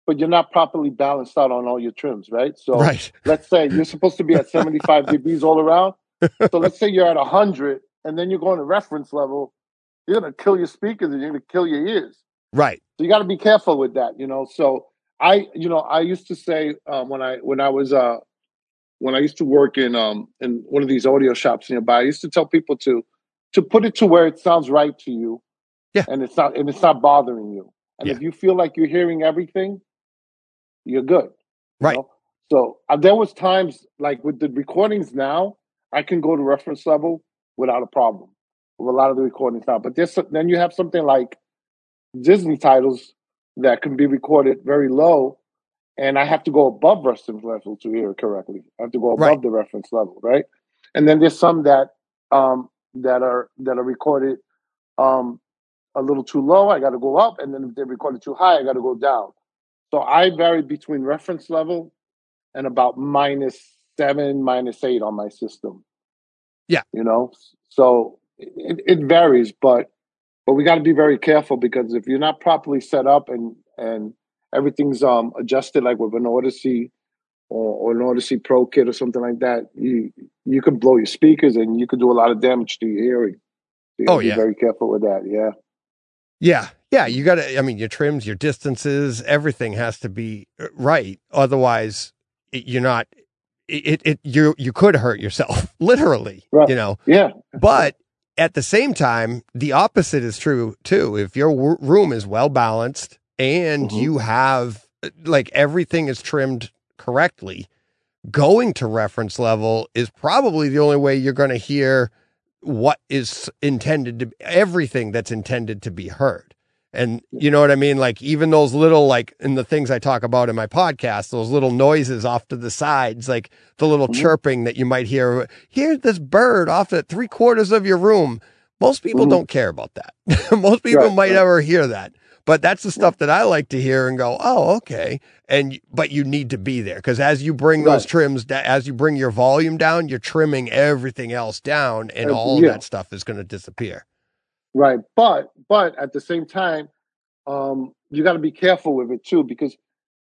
but you're not properly balanced out on all your trims, right? So right. let's say you're supposed to be at seventy-five dBs all around. So let's say you're at one hundred, and then you're going to reference level. You're going to kill your speakers and you're going to kill your ears. Right. So you got to be careful with that, you know. So I, you know, I used to say um, when I when I was uh, when I used to work in um, in one of these audio shops nearby, I used to tell people to to put it to where it sounds right to you, yeah, and it's not and it's not bothering you. And yeah. if you feel like you're hearing everything, you're good, you right? know? So uh, there was times like with the recordings now, I can go to reference level without a problem with a lot of the recordings now. But there's then you have something like Disney titles that can be recorded very low, and I have to go above reference level to hear it correctly. I have to go above right. the reference level, right? And then there's some that um, that are that are recorded um, a little too low. I got to go up, and then if they're recorded too high, I got to go down. So I vary between reference level and about minus seven, minus eight on my system. Yeah, you know, so it, it varies, but. But we got to be very careful because if you're not properly set up and, and everything's um, adjusted like with an Odyssey or, or an Odyssey Pro kit or something like that, you you can blow your speakers and you can do a lot of damage to your hearing. So you oh, be yeah. very careful with that. Yeah. Yeah. Yeah. You got to, I mean, your trims, your distances, everything has to be right. Otherwise, it, you're not, it, it, you, you could hurt yourself, literally, right. you know? Yeah. But at the same time, the opposite is true too. If your w- room is well balanced and mm-hmm. you have like everything is trimmed correctly, going to reference level is probably the only way you're going to hear what is intended to be, everything that's intended to be heard. And you know what I mean? Like even those little, like in the things I talk about in my podcast, those little noises off to the sides, like the little mm-hmm. chirping that you might hear, here's this bird off at three quarters of your room. Most people mm-hmm. don't care about that. Most people right, might right. ever hear that, but that's the stuff that I like to hear and go, oh, okay. And, but you need to be there because as you bring right. those trims, as you bring your volume down, you're trimming everything else down and uh, all yeah. that stuff is going to disappear. Right. But, but at the same time, um, you got to be careful with it too, because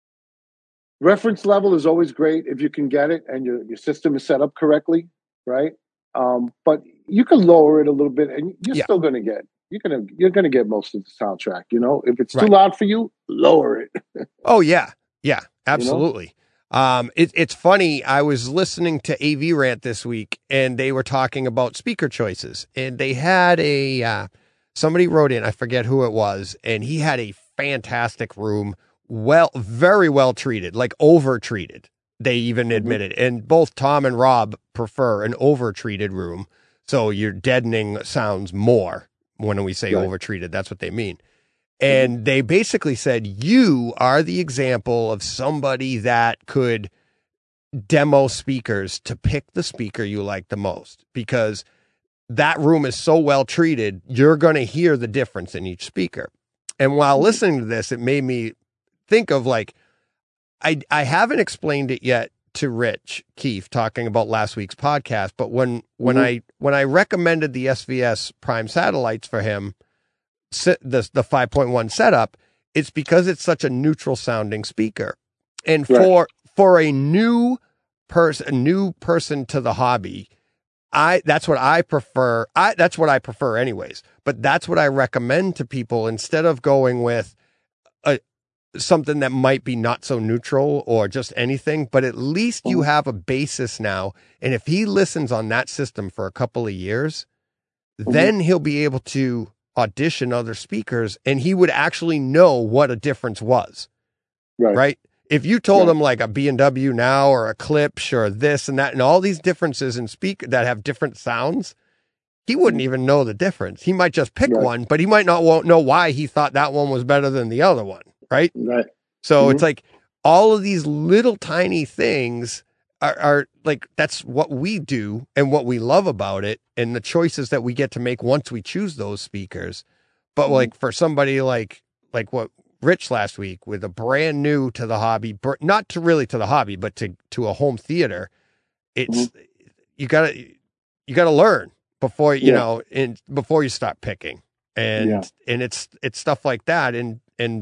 reference level is always great if you can get it and your, your system is set up correctly. Right. Um, but you can lower it a little bit and you're yeah. still going to get, you're going to, you're going to get most of the soundtrack. You know, if it's too right. loud for you, lower it. Oh yeah. Yeah, absolutely. You know? Um, it, it's funny. I was listening to A V Rant this week and they were talking about speaker choices and they had a, uh, somebody wrote in, I forget who it was, and he had a fantastic room, well, very well treated, like over treated. They even mm-hmm. admitted, and both Tom and Rob prefer an over treated room. So you're deadening sounds more when we say right. over treated. That's what they mean. And mm-hmm. they basically said, you are the example of somebody that could demo speakers to pick the speaker you like the most, because that room is so well treated, you're going to hear the difference in each speaker. And while listening to this, it made me think of like, I, I haven't explained it yet to Rich Keefe talking about last week's podcast, but when, when mm-hmm. I, when I recommended the S V S Prime satellites for him, the, the five point one setup, it's because it's such a neutral sounding speaker. And right. for, for a new person, a new person to the hobby, I, that's what I prefer. I, that's what I prefer anyways, but that's what I recommend to people instead of going with a, something that might be not so neutral or just anything, but at least you have a basis now. And if he listens on that system for a couple of years, mm-hmm. then he'll be able to audition other speakers and he would actually know what a difference was. Right. Right. If you told yeah. him like a B and W now or a Klipsch or this and that and all these differences in speak that have different sounds, he wouldn't even know the difference. He might just pick right. one, but he might not won't know why he thought that one was better than the other one. Right. Right. So mm-hmm. it's like all of these little tiny things are, are like, that's what we do and what we love about it and the choices that we get to make once we choose those speakers. But mm-hmm. like for somebody like, like what Rich last week with a brand new to the hobby, not to really to the hobby, but to, to a home theater, it's, mm-hmm. you gotta, you gotta learn before, you yeah. know, and before you start picking and, yeah. and it's, it's stuff like that. And, and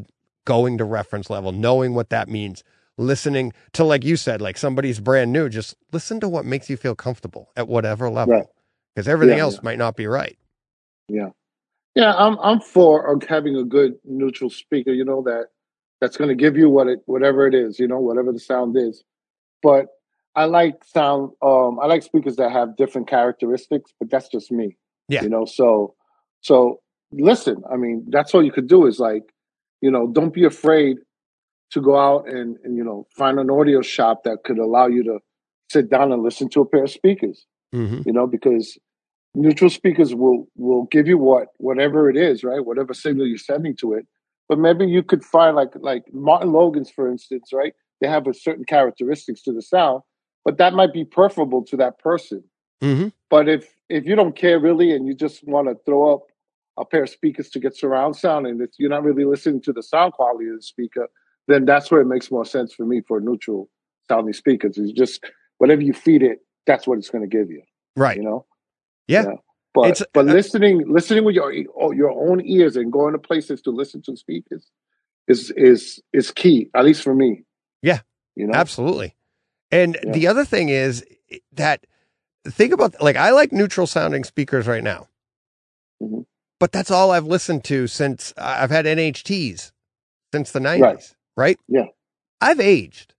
going to reference level, knowing what that means, listening to, like you said, like somebody's brand new, just listen to what makes you feel comfortable at whatever level, because right. everything yeah, else yeah. might not be right. Yeah. Yeah. I'm, I'm for having a good neutral speaker, you know, that that's going to give you what it, whatever it is, you know, whatever the sound is. But I like sound, um, I like speakers that have different characteristics, but that's just me. Yeah. You know, so, so listen, I mean, that's all you could do is like, you know, don't be afraid to go out and, and, you know, find an audio shop that could allow you to sit down and listen to a pair of speakers, mm-hmm. you know, because neutral speakers will, will give you what, whatever it is, right? Whatever signal you're sending to it. But maybe you could find like, like Martin Logan's, for instance, right? They have a certain characteristics to the sound, but that might be preferable to that person. Mm-hmm. But if, if you don't care really, and you just want to throw up a pair of speakers to get surround sound, and if you're not really listening to the sound quality of the speaker, then that's where it makes more sense for me for neutral sounding speakers. It's just whatever you feed it, that's what it's going to give you. Right. You know? Yeah. yeah. But it's, but uh, listening listening with your your own ears and going to places to listen to speakers is is is key, at least for me. Yeah. You know? Absolutely. And yeah. the other thing is that think about, like, I like neutral sounding speakers right now, mm-hmm. but that's all I've listened to since I've had N H Ts since the nineties, right? right? Yeah. I've aged.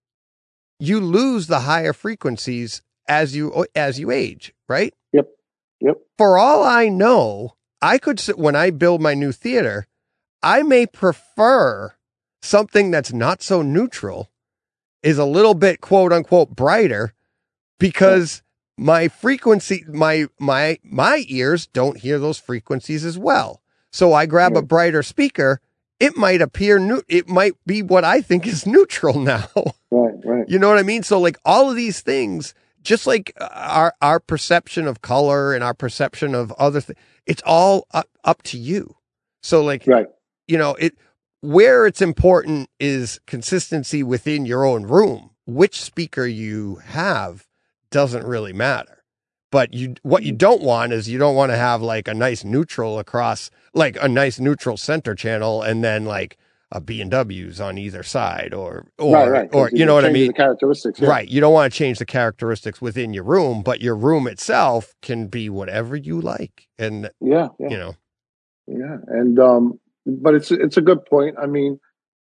You lose the higher frequencies as you, as you age, right? Yep. Yep. For all I know, I could sit when I build my new theater, I may prefer something that's not so neutral, is a little bit quote unquote brighter, because yeah. my frequency, my, my, my ears don't hear those frequencies as well. So I grab yeah. a brighter speaker. It might appear new. It might be what I think is neutral now. Right. Right. You know what I mean? So like all of these things, just like our, our perception of color and our perception of other things, it's all up, up to you. So like, right. you know, it, where it's important is consistency within your own room. Which speaker you have doesn't really matter, but you, what you don't want is you don't want to have like a nice neutral across, like a nice neutral center channel, and then like a B and W's on either side, or, or, right, right, or, you know what I mean? The characteristics. Yeah. Right. You don't want to change the characteristics within your room, but your room itself can be whatever you like. And yeah, yeah. you know, yeah. And, um, but it's, it's a good point. I mean,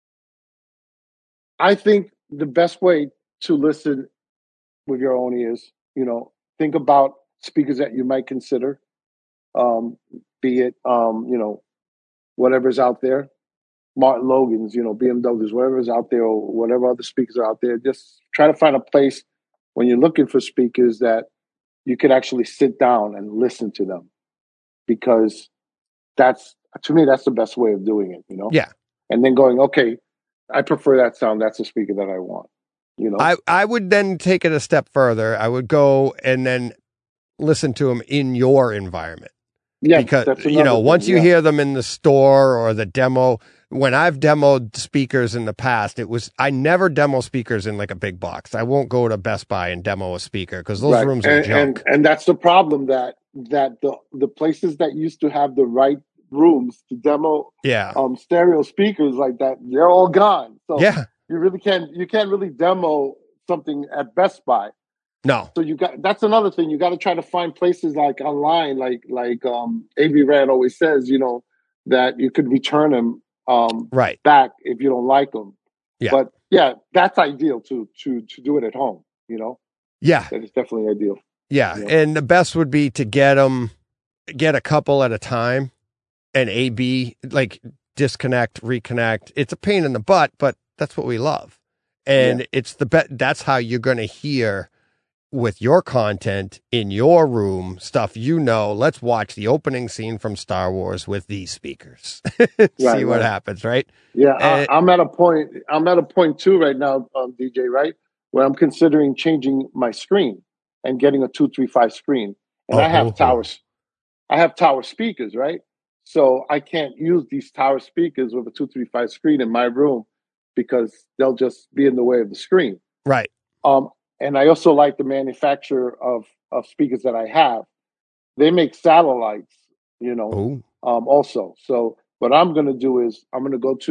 I think the best way to listen with your own ears, you know, think about speakers that you might consider, um, be it, um, you know, whatever's out there, Martin Logan's, you know, B M W's, whatever's out there, or whatever other speakers are out there. Just try to find a place when you're looking for speakers that you could actually sit down and listen to them, because that's, to me, that's the best way of doing it, you know? Yeah. And then going, okay, I prefer that sound. That's the speaker that I want, you know? I, I would then take it a step further. I would go and then listen to them in your environment. Yeah. Because, you know, thing, once you yeah. hear them in the store or the demo, when I've demoed speakers in the past, it was, I never demo speakers in like a big box. I won't go to Best Buy and demo a speaker because those right. rooms are and, junk. And, and that's the problem, that, that the, the places that used to have the right rooms to demo yeah. um, stereo speakers like that, they're all gone. So yeah. you really can't, you can't really demo something at Best Buy. No. So you got, that's another thing. You got to try to find places like online, like, like um, A V Rad always says, you know, that you could return them um, right. back if you don't like them. Yeah. But yeah, that's ideal to, to, to do it at home, you know? Yeah. That is definitely ideal. Yeah. Yeah. And the best would be to get them, get a couple at a time and A B, like disconnect, reconnect. It's a pain in the butt, but that's what we love. And yeah. it's the bet. That's how you're going to hear with your content in your room stuff. You know, let's watch the opening scene from Star Wars with these speakers. See right, what right. happens, right? Yeah, and, I, I'm at a point. I'm at a point too right now, um, D J. Right, where I'm considering changing my screen and getting a two three five screen. And oh, I have oh, towers. Oh. I have tower speakers, right? So I can't use these tower speakers with a two three five screen in my room because they'll just be in the way of the screen. Right. Um. And I also like the manufacturer of, of speakers that I have. They make satellites, you know, Ooh. um, also. So what I'm going to do is I'm going to go to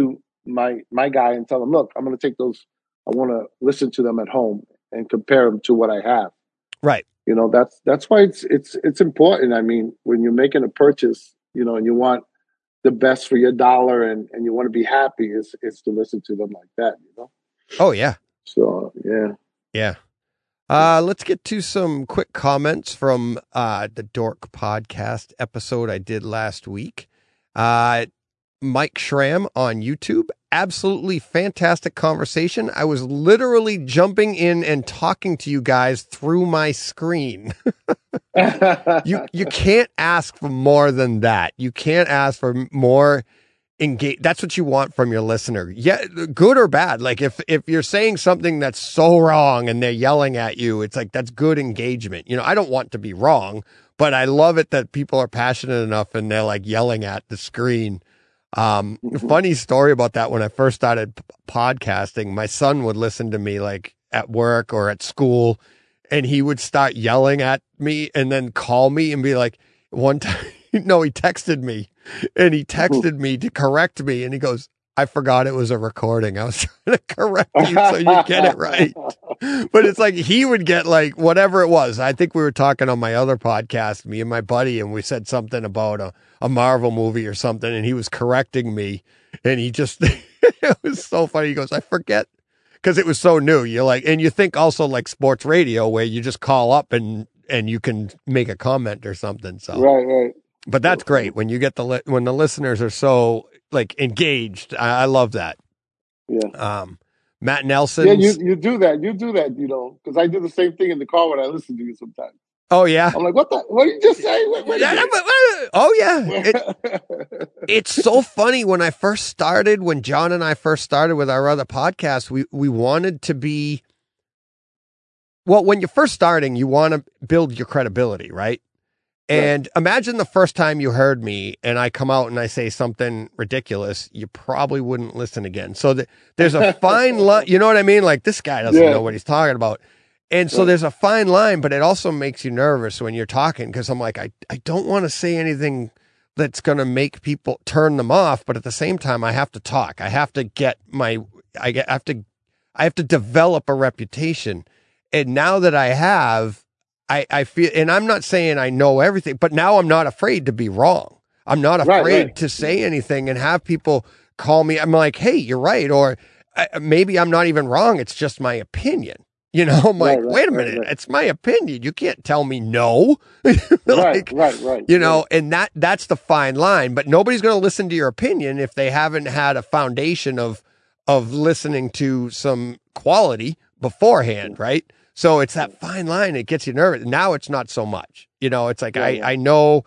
my my guy and tell him, look, I'm going to take those. I want to listen to them at home and compare them to what I have. Right. You know, that's that's why it's it's it's important. I mean, when you're making a purchase, you know, and you want the best for your dollar and, and you want to be happy, is is to listen to them like that, you know? Oh, yeah. So, yeah. Yeah. Uh, let's get to some quick comments from uh, the Dork Podcast episode I did last week. Uh, Mike Schramm on YouTube. Absolutely fantastic conversation. I was literally jumping in and talking to you guys through my screen. you you can't ask for more than that. You can't ask for more engage. That's what you want from your listener. Yeah, good or bad. Like if if you're saying something that's so wrong and they're yelling at you, it's like that's good engagement. You know, I don't want to be wrong, but I love it that people are passionate enough and they're like yelling at the screen. Um, funny story about that. When I first started p- podcasting, my son would listen to me like at work or at school, and he would start yelling at me and then call me and be like, one time, no, he texted me and he texted me to correct me. And he goes, I forgot it was a recording. I was trying to correct you so you get it right. But it's like he would get like whatever it was. I think we were talking on my other podcast, me and my buddy, and we said something about a, a Marvel movie or something, and he was correcting me. And he just, it was so funny. He goes, I forget, because it was so new. You're like, and you think also like sports radio where you just call up and, and you can make a comment or something. So, right, right. But that's great when you get the, li- when the listeners are so like engaged. I, I love that. Yeah. Um, Matt Nelson. Yeah, you, you do that. You do that, you know, because I do the same thing in the car when I listen to you sometimes. Oh, yeah. I'm like, what the, what did you just say? Wait, wait a minute. Oh, yeah. It, it's so funny. When I first started, when John and I first started with our other podcast, we, we wanted to be, well, when you're first starting, you want to build your credibility, right? And right. Imagine the first time you heard me and I come out and I say something ridiculous, you probably wouldn't listen again. So the, there's a fine line, you know what I mean? Like this guy doesn't yeah. know what he's talking about. And so right. there's a fine line, but it also makes you nervous when you're talking. Cause I'm like, I, I don't want to say anything that's going to make people turn them off. But at the same time, I have to talk. I have to get my, I get, I have to, I have to develop a reputation. And now that I have, I, I feel, and I'm not saying I know everything, but now I'm not afraid to be wrong. I'm not afraid right, right. to say anything and have people call me. I'm like, hey, you're right. Or uh, maybe I'm not even wrong. It's just my opinion. You know, I'm like, right, right, wait a minute. Right, right. It's my opinion. You can't tell me no. like, right, right, right. You know, right. and that, that's the fine line, but nobody's going to listen to your opinion if they haven't had a foundation of, of listening to some quality beforehand. Right. So it's that fine line. It gets you nervous. Now it's not so much, you know, it's like, yeah, I, yeah. I know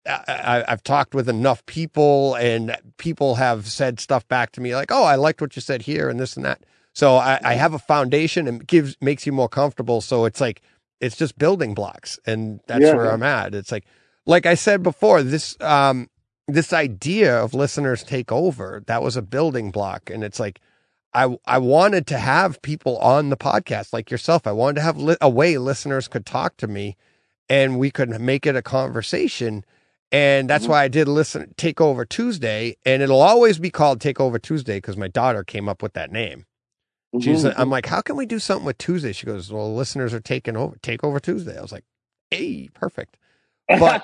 I, I've talked with enough people and people have said stuff back to me like, oh, I liked what you said here and this and that. So I, I have a foundation and gives, makes you more comfortable. So it's like, it's just building blocks and that's yeah, where yeah. I'm at. It's like, like I said before, this, um, this idea of listeners take over, that was a building block. And it's like, I, I wanted to have people on the podcast like yourself. I wanted to have li- a way listeners could talk to me and we could make it a conversation. And that's mm-hmm. why I did listen, Take Over Tuesday, and it'll always be called Take Over Tuesday because my daughter came up with that name. She's, mm-hmm. I'm like, how can we do something with Tuesday? She goes, well, listeners are taking over, Take Over Tuesday. I was like, hey, perfect. But,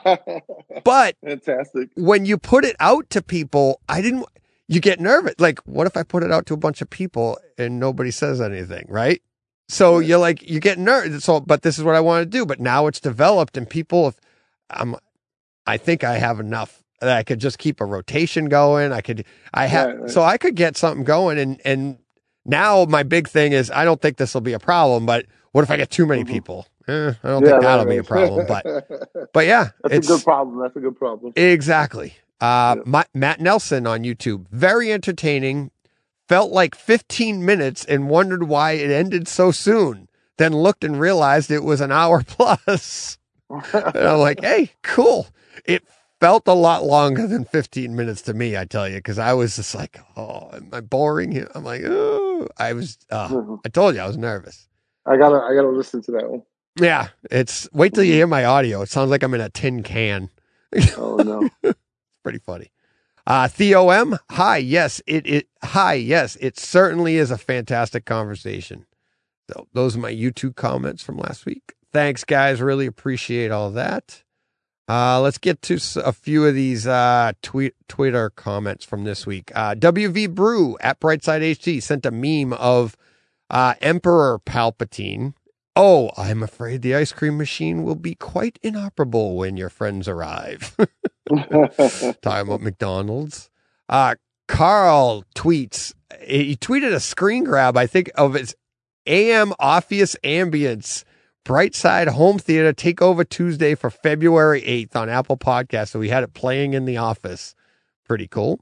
but fantastic. When you put it out to people, I didn't, you get nervous. Like, what if I put it out to a bunch of people and nobody says anything? Right. So you're like, you get nervous. So, but this is what I want to do. But now it's developed and people, I'm, I think I have enough that I could just keep a rotation going. I could, I have, right, right. so I could get something going and, and, now my big thing is I don't think this will be a problem, but what if I get too many mm-hmm. people? Eh, I don't yeah, think that'll right, be right. a problem, but, but yeah, that's it's a good problem. That's a good problem. Exactly. Uh, yeah. my, Matt Nelson on YouTube, very entertaining, felt like fifteen minutes and wondered why it ended so soon. Then looked and realized it was an hour plus. And I'm like, hey, cool. It felt a lot longer than fifteen minutes to me, I tell you, because I was just like, oh, am I boring here? I'm like, oh, I was, uh, mm-hmm. I told you I was nervous. I gotta, I gotta listen to that one. Yeah, it's, wait till you hear my audio. It sounds like I'm in a tin can. Oh, no. It's pretty funny. Uh, Theo M. Hi. Yes, it, it, hi. Yes, it certainly is a fantastic conversation. So those are my YouTube comments from last week. Thanks, guys. Really appreciate all that. Uh, let's get to a few of these uh, tweet Twitter comments from this week. Uh, W V Brew at Brightside H D sent a meme of uh, Emperor Palpatine. Oh, I'm afraid the ice cream machine will be quite inoperable when your friends arrive. Talking about McDonald's. Uh, Carl tweets, he tweeted a screen grab, I think, of his A M Office Ambience Brightside Home Theater Takeover Tuesday for February eighth on Apple Podcasts. So we had it playing in the office. Pretty cool.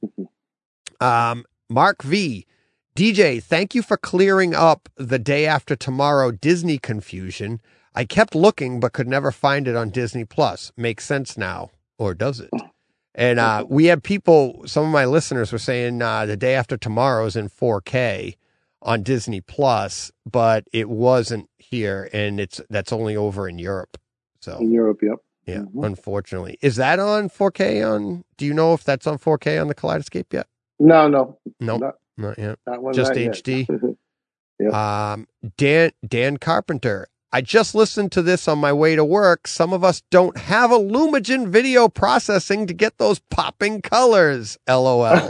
Um, Mark V. D J, thank you for clearing up the Day After Tomorrow Disney confusion. I kept looking but could never find it on Disney Plus. Makes sense now, or does it? And uh, we had people, some of my listeners were saying uh, the Day After Tomorrow is in four K on Disney Plus, but it wasn't here, and it's that's only over in Europe. So in Europe, yep. Yeah, mm-hmm. Unfortunately. Is that on four K on, do you know if that's on four K on the Kaleidoscape yet? No, no. Nope, not, not yet. That one, Just not H D. Yep. Um, Dan, Dan Carpenter. I just listened to this on my way to work. Some of us don't have a Lumagen video processing to get those popping colors. LOL.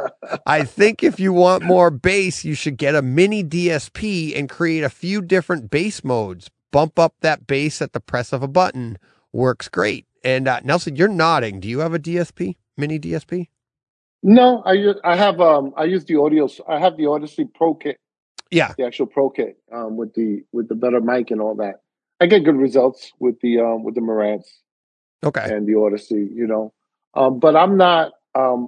I think if you want more bass, you should get a mini D S P and create a few different bass modes. Bump up that bass at the press of a button. Works great. And uh, Nelson, you're nodding. Do you have a D S P, mini D S P? No, I use, I have um I use the audio. I have the Odyssey Pro Kit. Yeah, the actual Pro Kit um, with the with the better mic and all that. I get good results with the um, with the Marantz, okay, and the Odyssey. You know, um, but I'm not um,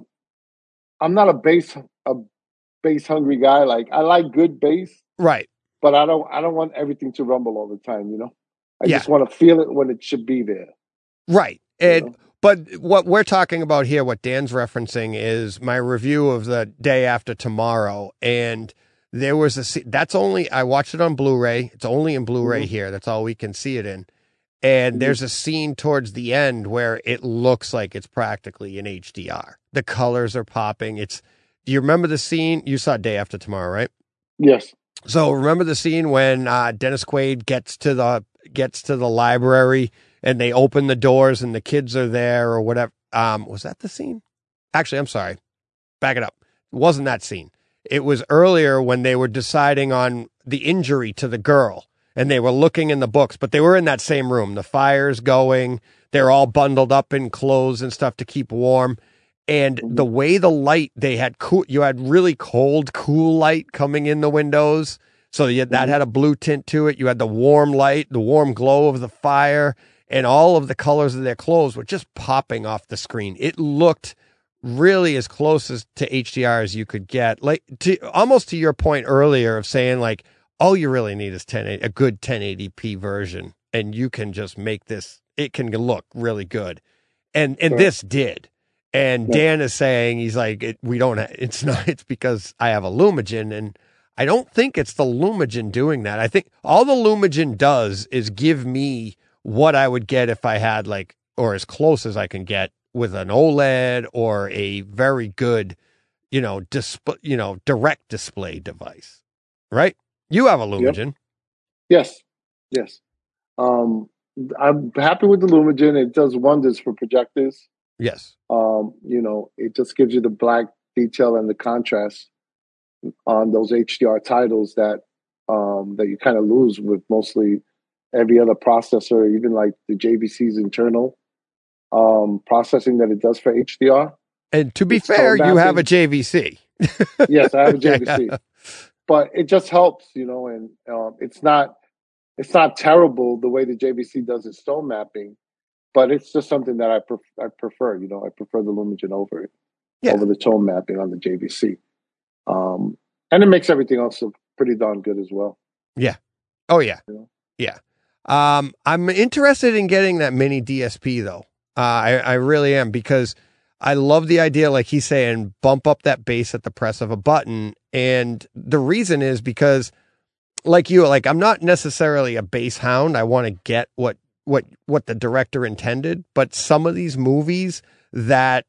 I'm not a bass a bass hungry guy. Like I like good bass, right? But I don't I don't want everything to rumble all the time. You know, I yeah. just want to feel it when it should be there. Right, and. You know? But what we're talking about here, what Dan's referencing, is my review of the Day After Tomorrow, and there was a that's only I watched it on Blu-ray. It's only in Blu-ray mm-hmm. here. That's all we can see it in. And mm-hmm. there's a scene towards the end where it looks like it's practically in H D R. The colors are popping. It's. Do you remember the scene? You saw Day After Tomorrow, right? Yes. So remember the scene when uh, Dennis Quaid gets to the gets to the library. And they open the doors and the kids are there or whatever. Um, was that the scene? Actually, I'm sorry. Back it up. It wasn't that scene. It was earlier when they were deciding on the injury to the girl and they were looking in the books, but they were in that same room. The fire's going. They're all bundled up in clothes and stuff to keep warm. And the way the light, they had cool, you had really cold, cool light coming in the windows. So you had, that had a blue tint to it. You had the warm light, the warm glow of the fire. And all of the colors of their clothes were just popping off the screen. It looked really as close as to H D R as you could get. Like to almost to your point earlier of saying like, all you really need is ten a good ten eighty p version, and you can just make this. It can look really good, and and sure. This did. And yeah. Dan is saying he's like, it, we don't. It's not. It's because I have a Lumagen, and I don't think it's the Lumagen doing that. I think all the Lumagen does is give me what I would get if I had like, or as close as I can get with an OLED or a very good, you know, display, you know, direct display device, right? You have a Lumagen. Yep. Yes. Yes. Um, I'm happy with the Lumagen. It does wonders for projectors. Yes. Um, you know, it just gives you the black detail and the contrast on those H D R titles that, um, that you kind of lose with mostly every other processor, even like the J V C's internal um, processing that it does for H D R. And to be fair, you have a J V C. Yes, I have a J V C. But it just helps, you know, and um, it's not it's not terrible the way the J V C does its tone mapping, but it's just something that I, pref- I prefer. You know, I prefer the Lumagen over it, yeah. over the tone mapping on the J V C. Um, and it makes everything else pretty darn good as well. Yeah. Oh, yeah. You know? Yeah. Um, I'm interested in getting that mini D S P though. Uh, I, I really am, because I love the idea, like he's saying, bump up that bass at the press of a button. And the reason is because like you, like I'm not necessarily a bass hound. I want to get what, what, what the director intended, but some of these movies that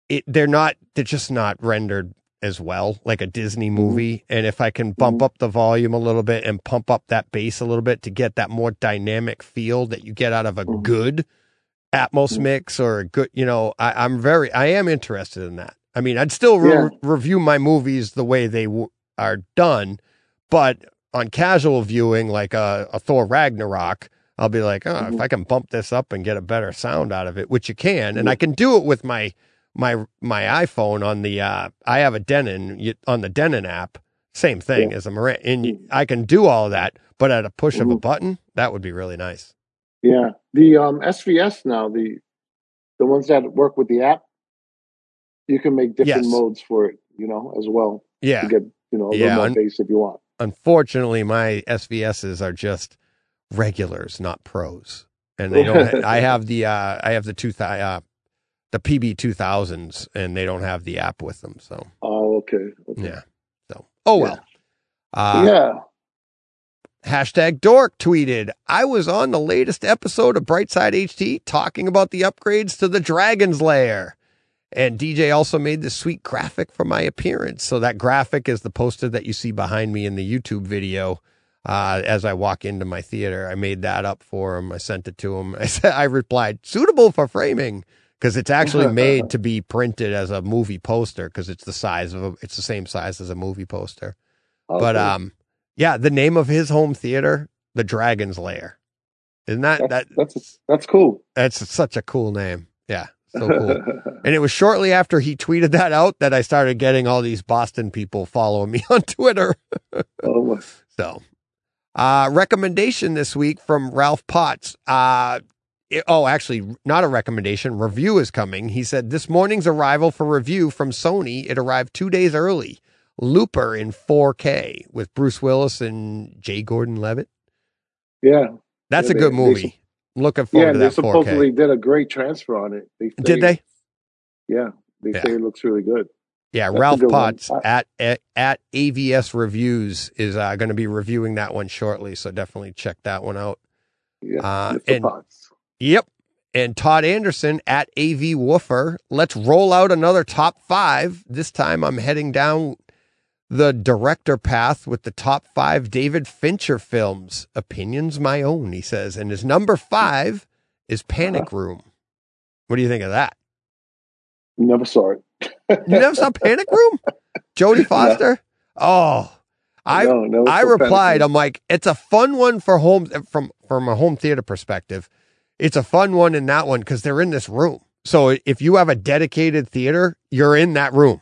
it they're not they're just not rendered as well like a Disney movie. And if I can bump Mhm. up the volume a little bit and pump up that bass a little bit to get that more dynamic feel that you get out of a Mhm. good Atmos Mhm. mix or a good, you know, I, I'm very, I am interested in that. I mean, I'd still re- Yeah. review my movies the way they w- are done, but on casual viewing, like a, a Thor Ragnarok, I'll be like, oh, if Mhm. I can bump this up and get a better sound out of it, which you can, and Yeah. I can do it with my my my iPhone on the. Uh, I have a Denon you- on the Denon app, same thing Yeah. as a Marantz, and you- Mhm. I can do all of that, but at a push of a Mhm. button, that would be really nice. Yeah. The um, S V S now, the the ones that work with the app, you can make different Yes. modes for it, you know, as well Yeah, to get, you know, a Yeah, little more un- bass if you want. unfortunately, my S V Ss are just regulars, not pros, and they don't. Ha- I have the uh, I have the two th- uh, the P B two thousands, and they don't have the app with them. So Oh, okay. okay. yeah. So oh well. Uh, yeah. Hashtag Dork tweeted, I was on the latest episode of Brightside H D talking about the upgrades to the Dragon's Lair. And D J also made this sweet graphic for my appearance. So that graphic is the poster that you see behind me in the YouTube video. Uh, as I walk into my theater, I made that up for him. I sent it to him. I said, I replied, suitable for framing, because it's actually made to be printed as a movie poster, because it's the size of a, it's the same size as a movie poster. Okay. But um, yeah, the name of his home theater, the Dragon's Lair. Isn't that that's, that that's that's cool. that's such a cool name? Yeah, so cool. And it was shortly after he tweeted that out that I started getting all these Boston people following me on Twitter. Oh, my- So, uh, recommendation this week from Ralph Potts. Uh, it- oh, actually, not a recommendation. Review is coming. He said, this morning's arrival for review from Sony. It arrived two days early. Looper in four K with Bruce Willis and J. Gordon Levitt. yeah. That's Yeah, a good they- movie. they- I'm looking forward Yeah, to they that four K. supposedly did a great transfer on it. They say, Did they? Yeah, they Yeah. say it looks really good. Yeah, That's a Ralph good one. Potts I- at, at at A V S Reviews is uh, going to be reviewing that one shortly, so definitely check that one out. Yeah, Uh, Mister and- Potts. Yep. And Todd Anderson at A V Woofer. Let's roll out another top five. This time I'm heading down the director path with the top five David Fincher films. Opinions my own, he says. And his number five is Panic Uh-huh. Room. What do you think of that? Never saw it. You never saw Panic Room? Jodie Foster? Oh, I No, never I saw Panic replied, Room. I'm like, it's a fun one for home from from a home theater perspective. It's a fun one in that one because they're in this room. So if you have a dedicated theater, you're in that room.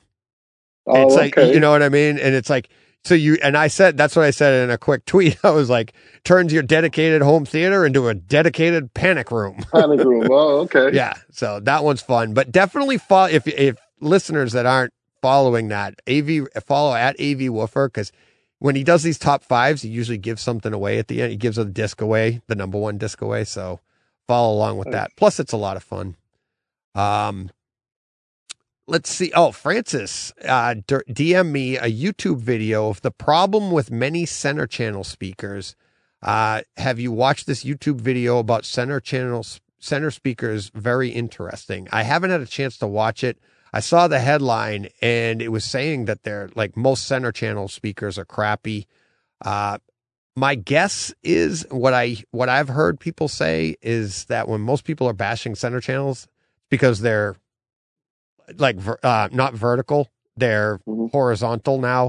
Oh, It's like, okay. you know what I mean? And it's like, so you, and I said, that's what I said in a quick tweet. I was like, turns your dedicated home theater into a dedicated panic room. Panic Room. Oh, okay. Yeah. So that one's fun, but definitely follow, if, if listeners that aren't following that, A V, follow at A V Woofer, because when he does these top fives, he usually gives something away at the end. He gives a disc away, the number one disc away. So follow along with that. Plus, it's a lot of fun. Um, let's see. Oh, Francis uh, D M me a YouTube video of the problem with many center channel speakers. Uh, have you watched this YouTube video about center channel center speakers? Very interesting. I haven't had a chance to watch it. I saw the headline and it was saying that they're like most center channel speakers are crappy. Uh, my guess is what I what I've heard people say is that when most people are bashing center channels, because they're like uh, not vertical, they're Mhm. horizontal now,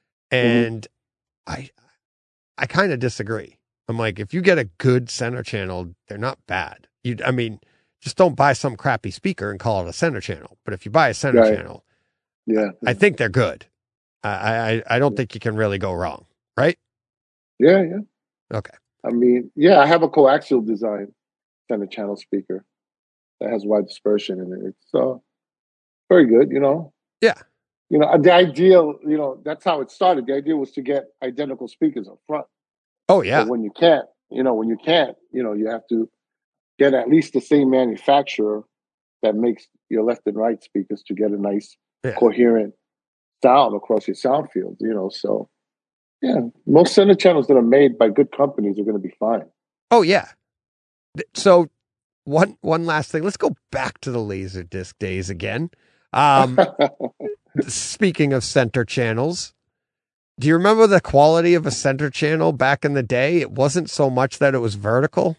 and I I kind of disagree. I'm like, if you get a good center channel, they're not bad. You, I mean, just don't buy some crappy speaker and call it a center channel. But if you buy a center Right. channel, Yeah. I think they're good. I, I I don't think you can really go wrong, right? Yeah, yeah. Okay. I mean, yeah, I have a coaxial design center channel speaker that has wide dispersion in it. It's uh, very good, you know. Yeah. You know, the ideal, you know, that's how it started. The idea was to get identical speakers up front. Oh yeah. But when you can't, you know, when you can't, you know, you have to get at least the same manufacturer that makes your left and right speakers to get a nice, Yeah. coherent sound across your sound field, you know. So, yeah, most center channels that are made by good companies are going to be fine. Oh yeah. Th- So one one last thing. Let's go back to the Laserdisc days again. Um, speaking of center channels, do you remember the quality of a center channel back in the day? It wasn't so much that it was vertical.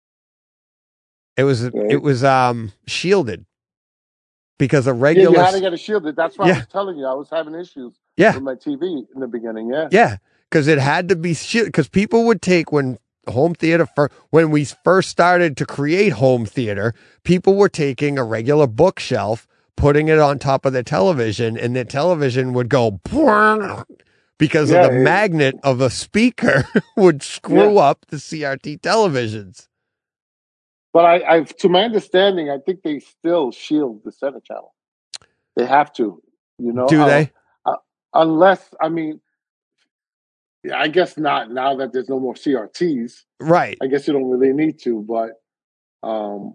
It was Right. it was um shielded because a Yeah, regular you had to get it shielded. That's why Yeah. I was telling you. I was having issues yeah with my T V in the beginning. Yeah. yeah because it had to be shielded because people would take when home theater for when we first started to create home theater, people were taking a regular bookshelf, putting it on top of their television, and the television would go because Yeah, of the it- magnet of a speaker would screw up the C R T televisions. But I, I, to my understanding, I think they still shield the center channel. They have to, you know. Do uh, they? uh, unless, I mean, I guess not. Now that there's no more C R Ts, Right. I guess you don't really need to. But um,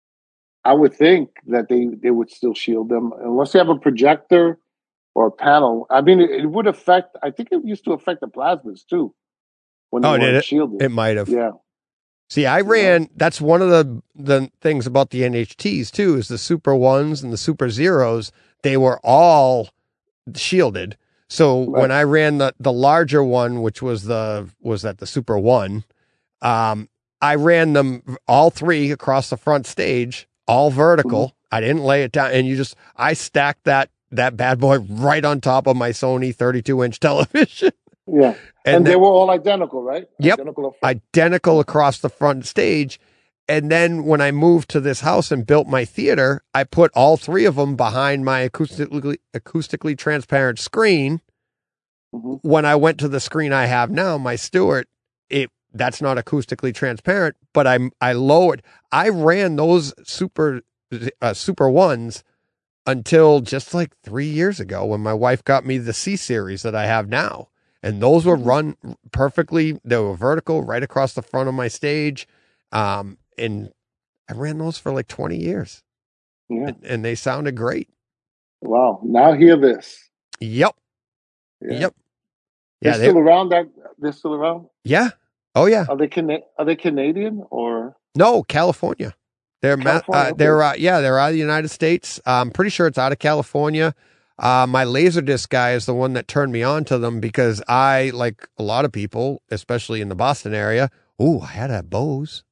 I would think that they they would still shield them unless you have a projector or a panel. I mean, it, it would affect. I think it used to affect the plasmas too when they Oh, did weren't it? shielded. It might have. Yeah. See, I ran. That's one of the the things about the N H Ts too. Is the Super Ones and the Super Zeros? They were all shielded. So Right. when I ran the the larger one, which was the was that the Super One, um, I ran them all three across the front stage, all vertical. Mm-hmm. I didn't lay it down, and you just I stacked that that bad boy right on top of my Sony thirty-two inch television. Yeah. And, And, then, they were all identical, right? Yep. Identical up front. identical across the front stage. And then when I moved to this house and built my theater, I put all three of them behind my acoustically acoustically transparent screen. Mhm. When I went to the screen I have now, my Stewart, it that's not acoustically transparent, but I I lowered. I ran those super uh, super ones until just like three years ago when my wife got me the C series that I have now. And those were run perfectly. They were vertical right across the front of my stage. Um, and I ran those for like twenty years. Yeah. And, and they sounded great. Wow. Now hear this. Yep. Yeah. Yep. They're Yeah. still They, around. That they're still around. yeah. Oh, yeah. Are they Cana- Are they Canadian or? No, California. They're, ma- California, uh, okay. they're, uh, yeah, they're out of the United States. I'm pretty sure it's out of California. Uh, my Laserdisc guy is the one that turned me on to them because I, like a lot of people, especially in the Boston area, ooh, I had to have Bose.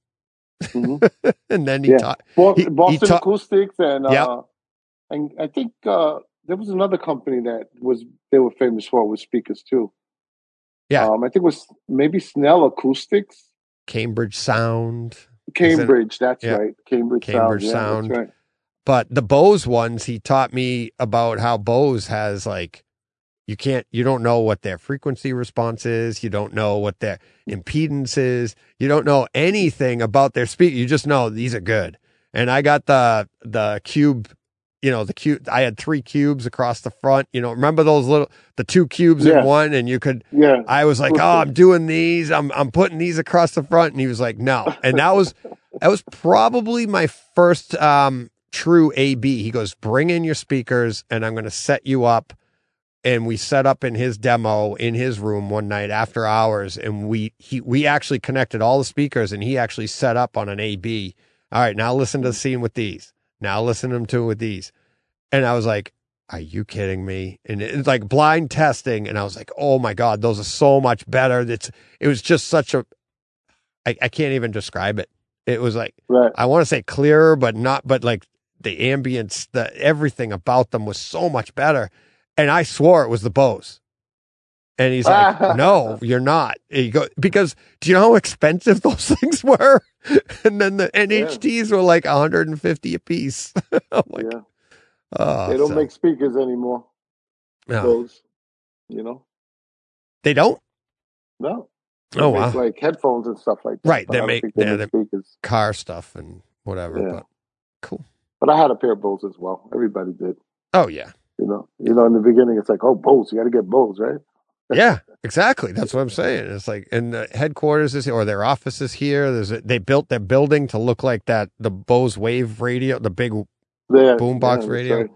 Mhm. And then he Yeah. taught, Bo- he- he Boston ta- Acoustics and uh, Yep. and I think uh, there was another company that was they were famous for with speakers too. Yeah. Um, I think it was maybe Snell Acoustics, Cambridge Sound. Cambridge. That's yeah. right, Cambridge, Cambridge Sound. Yeah, Sound. that's right. But the Bose ones, he taught me about how Bose has like, you can't, you don't know what their frequency response is. You don't know what their impedance is. You don't know anything about their speaker. You just know these are good. And I got the, the cube, you know, the cube, I had three cubes across the front, you know, remember those little, the two cubes Yeah. in one, and you could, Yeah, I was like, oh, I'm doing these. I'm I'm putting these across the front. And he was like, no. And that was that was probably my first um, true A B. He goes, bring in your speakers and I'm going to set you up. And we set up in his demo in his room one night after hours. And we he we actually connected all the speakers and he actually set up on an A B. All right, now listen to the scene with these. Now listen to them to with these. And I was like, are you kidding me? And it's like blind testing. And I was like, oh my God, those are so much better. It's, it was just such a, I, I can't even describe it. It was like, right. I want to say clearer, but not, but like the ambience, the everything about them was so much better. And I swore it was the Bose. And he's like, no, you're not. And you go, because do you know how expensive those things were? And then the N H Ts were like one hundred fifty a piece. I'm like, Yeah, oh, they don't so- make speakers anymore. no, Those, you know, they don't. no. They Oh, make wow. like headphones and stuff like that. Right, but they I don't make- think they yeah, make speakers. Car stuff and whatever. Yeah. But cool. But I had a pair of Bose as well. Everybody did. Oh yeah, You know, you know, in the beginning, it's like, oh, Bose, you got to get Bose, right? yeah, exactly. That's what I'm saying. It's like, and the headquarters is or their office is here. There's a, they built their building to look like that the Bose Wave radio, the big There, boombox yeah, that's radio. right.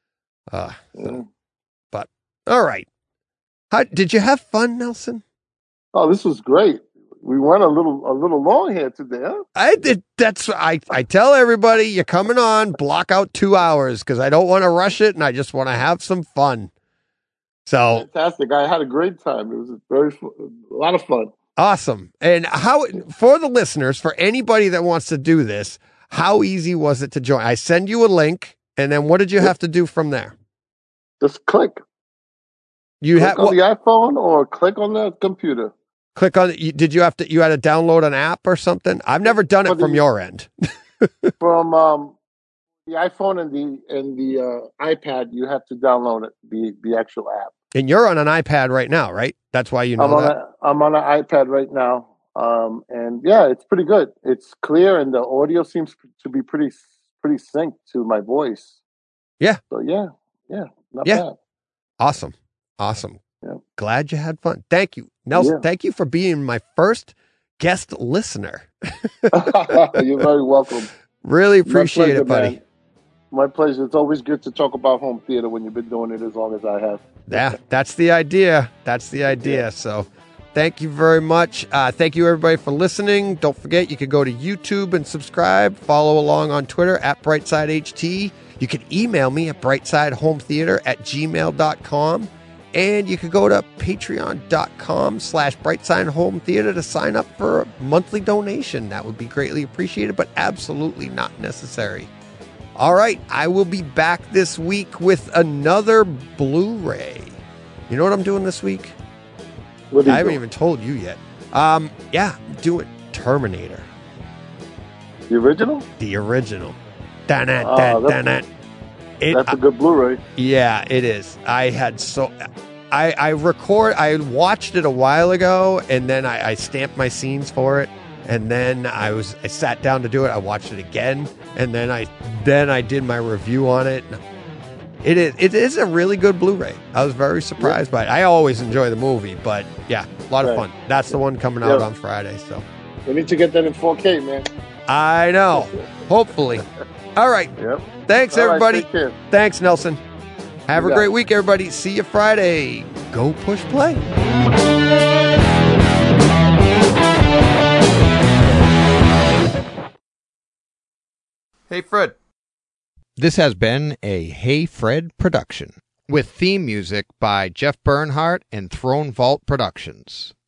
Uh, Yeah. all right. How did you have fun, Nelson? Oh, this was great. we went a little a little long here today, huh? I did. That's I. I tell everybody you're coming on. Block out two hours because I don't want to rush it and I just want to have some fun. So fantastic! I had a great time. It was very fun, a lot of fun. Awesome. And how for the listeners, for anybody that wants to do this, how easy was it to join? I send you a link, and then what did you have to do from there? Just click. You click had on well, the iPhone or click on the computer. Click on. You, did you have to? You had to download an app or something? I've never done it For from the- your end. From um, the iPhone and the and the uh, iPad, you have to download it, the the actual app. And you're on an iPad right now, right? That's why you know I'm on that. a, I'm on an iPad right now, um, and yeah, it's pretty good. It's clear, and the audio seems to be pretty pretty synced to my voice. Yeah. So yeah, yeah, not Yeah. bad. Awesome. Awesome. Yeah. Glad you had fun. Thank you, Nelson. Yeah. Thank you for being my first guest listener. You're very welcome. Really My appreciate pleasure, it, buddy. man. My pleasure. It's always good to talk about home theater when you've been doing it as long as I have. Yeah, that's the idea. That's the idea. Yeah. So thank you very much. Uh, thank you, everybody, for listening. Don't forget, you can go to YouTube and subscribe. Follow along on Twitter at BrightSideHT. You can email me at brightsidehometheater at gmail dot com. And you can go to patreon.com slash Brightside Home Theater to sign up for a monthly donation. That would be greatly appreciated, but absolutely not necessary. All right, I will be back this week with another Blu-ray. You know what I'm doing this week? What are you I haven't doing? even told you yet. Um, yeah, I'm doing Terminator, The original? the original. Dun, dun, Ah, dun, that's- dun, dun. It, That's a good Blu-ray. yeah, it is. I had so... I, I record, I watched it a while ago, and then I, I stamped my scenes for it, and then I was, I sat down to do it. I watched it again, and then I, then I did my review on it. It is, it is a really good Blu-ray. I was very surprised by it. I always enjoy the movie, but yeah, a lot of Right. fun. That's the one coming out Yeah. on Friday, so. We need to get that in four K, man. I know. Hopefully. All right. Yep. Thanks, All right, everybody. take care. Thanks, Nelson. Have You a got great it. week, everybody. See you Friday. Go push play. Hey, Fred. This has been a Hey Fred production with theme music by Jeff Bernhardt and Throne Vault Productions.